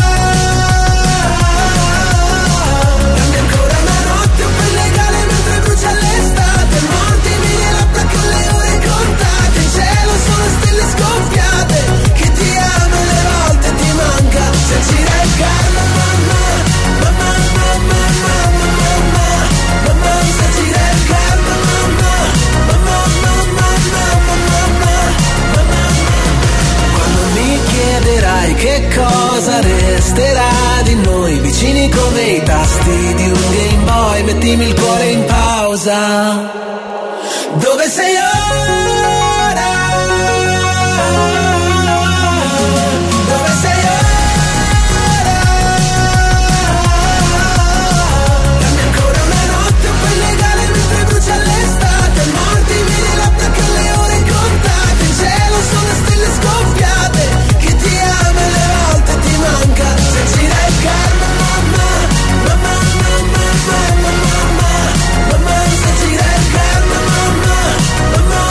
L: Dammi ancora una notte un po' illegale mentre brucia l'estate. Mordimi le labbra che ho le ore contate. In cielo sono stelle scoppiate. Chi ti ama le volte ti manca. Se gira il karma, mamma. Se gira il karma, mamma. Quando mi chiederai che cosa resterà di noi, vicini come i tasti di un Game Boy, mettimi il cuore in pausa. Dove sei ora? Dove sei ora? Dammi ancora una notte un po' illegale mentre brucia l'estate. Mordimi le labbra che ho le ore contate. In cielo sono stelle scoppiate. Chi ti ama le volte ti manca. Se gira il karma, mamma. Se gira il karma, mamma.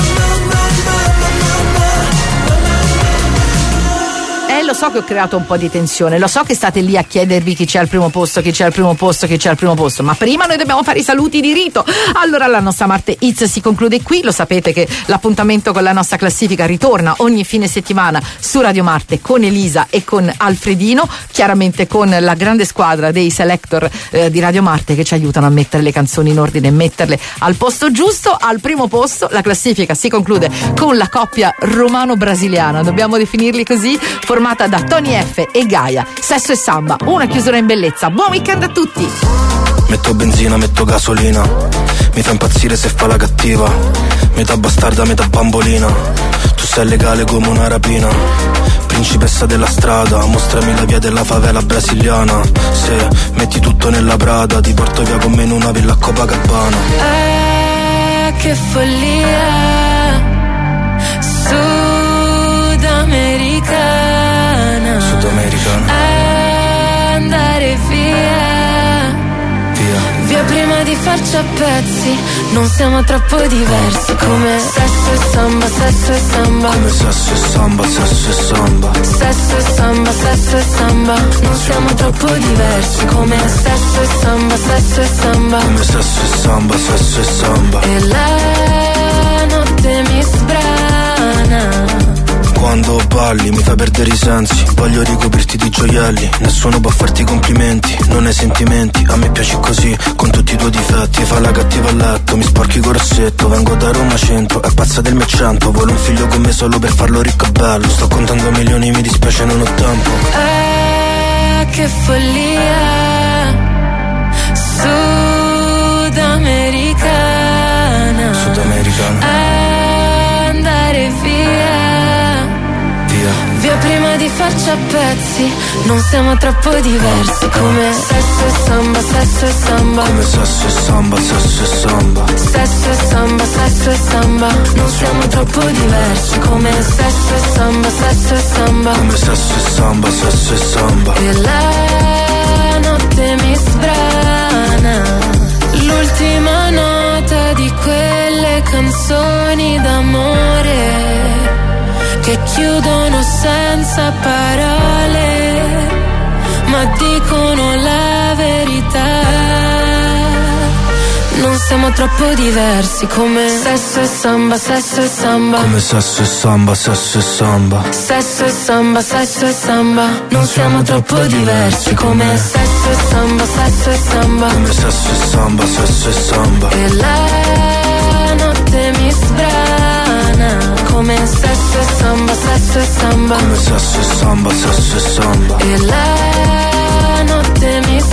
B: so che ho creato un po' di tensione, lo so che state lì a chiedervi chi c'è al primo posto, chi c'è al primo posto, chi c'è al primo posto, ma prima noi dobbiamo fare i saluti di rito. Allora la nostra Marte Hits si conclude qui, lo sapete che l'appuntamento con la nostra classifica ritorna ogni fine settimana su Radio Marte con Elisa e con Alfredino, chiaramente con la grande squadra dei selector di Radio Marte che ci aiutano a mettere le canzoni in ordine e metterle al posto giusto. Al primo posto la classifica si conclude con la coppia romano-brasiliana, dobbiamo definirli così, formata da Tony F e Gaia, Sesso e Samba, una chiusura in bellezza. Buon weekend a tutti.
G: Metto benzina, metto gasolina, mi fa impazzire se fa la cattiva, metà bastarda, metà bambolina, tu sei legale come una rapina, principessa della strada, mostrami la via della favela brasiliana, se metti tutto nella Prada, ti porto via con me in una villa a Copacabana.
D: Che follia sudamericana, andare via prima di farci a pezzi, non siamo troppo diversi, come sesso e samba, sesso e samba,
G: come sesso e samba, sesso e samba,
D: sesso e samba, sesso e samba, non siamo troppo diversi, come sesso e samba, sesso e samba,
G: come sesso e samba, sesso e samba,
D: e la notte mi sbrana.
G: Quando balli mi fai perdere i sensi, voglio ricoprirti di gioielli, nessuno può farti complimenti, non hai sentimenti, a me piaci così, con tutti i tuoi difetti, fa la cattiva a letto, mi sporchi col rossetto, vengo da Roma centro, è pazza del mio accento, vuole un figlio con me solo per farlo ricco e bello, sto contando milioni, mi dispiace non ho tempo.
D: Che follia sudamericana, andare via prima di farci a pezzi, non siamo troppo diversi, come sesso e samba, sesso e samba,
G: come sesso e samba, sesso e samba,
D: sesso e samba, sesso e samba, non siamo troppo diversi, come sesso e samba, sesso e samba,
G: come sesso e samba, sesso e samba,
D: e la notte mi sbrana. L'ultima nota di quelle canzoni d'amore che chiudono senza parole, ma dicono la verità. Non siamo troppo diversi, come sesso e samba, sesso e samba,
G: come sesso e samba, sesso e samba,
D: sesso e samba, sesso e samba. Non siamo troppo diversi, come sesso e samba, sesso e samba,
G: come sesso e samba, sesso e samba,
D: e la notte mi sbrana, come sesso e samba, sesso e samba,
G: come sesso e samba, sesso e samba,
D: e la notte mi sbrana.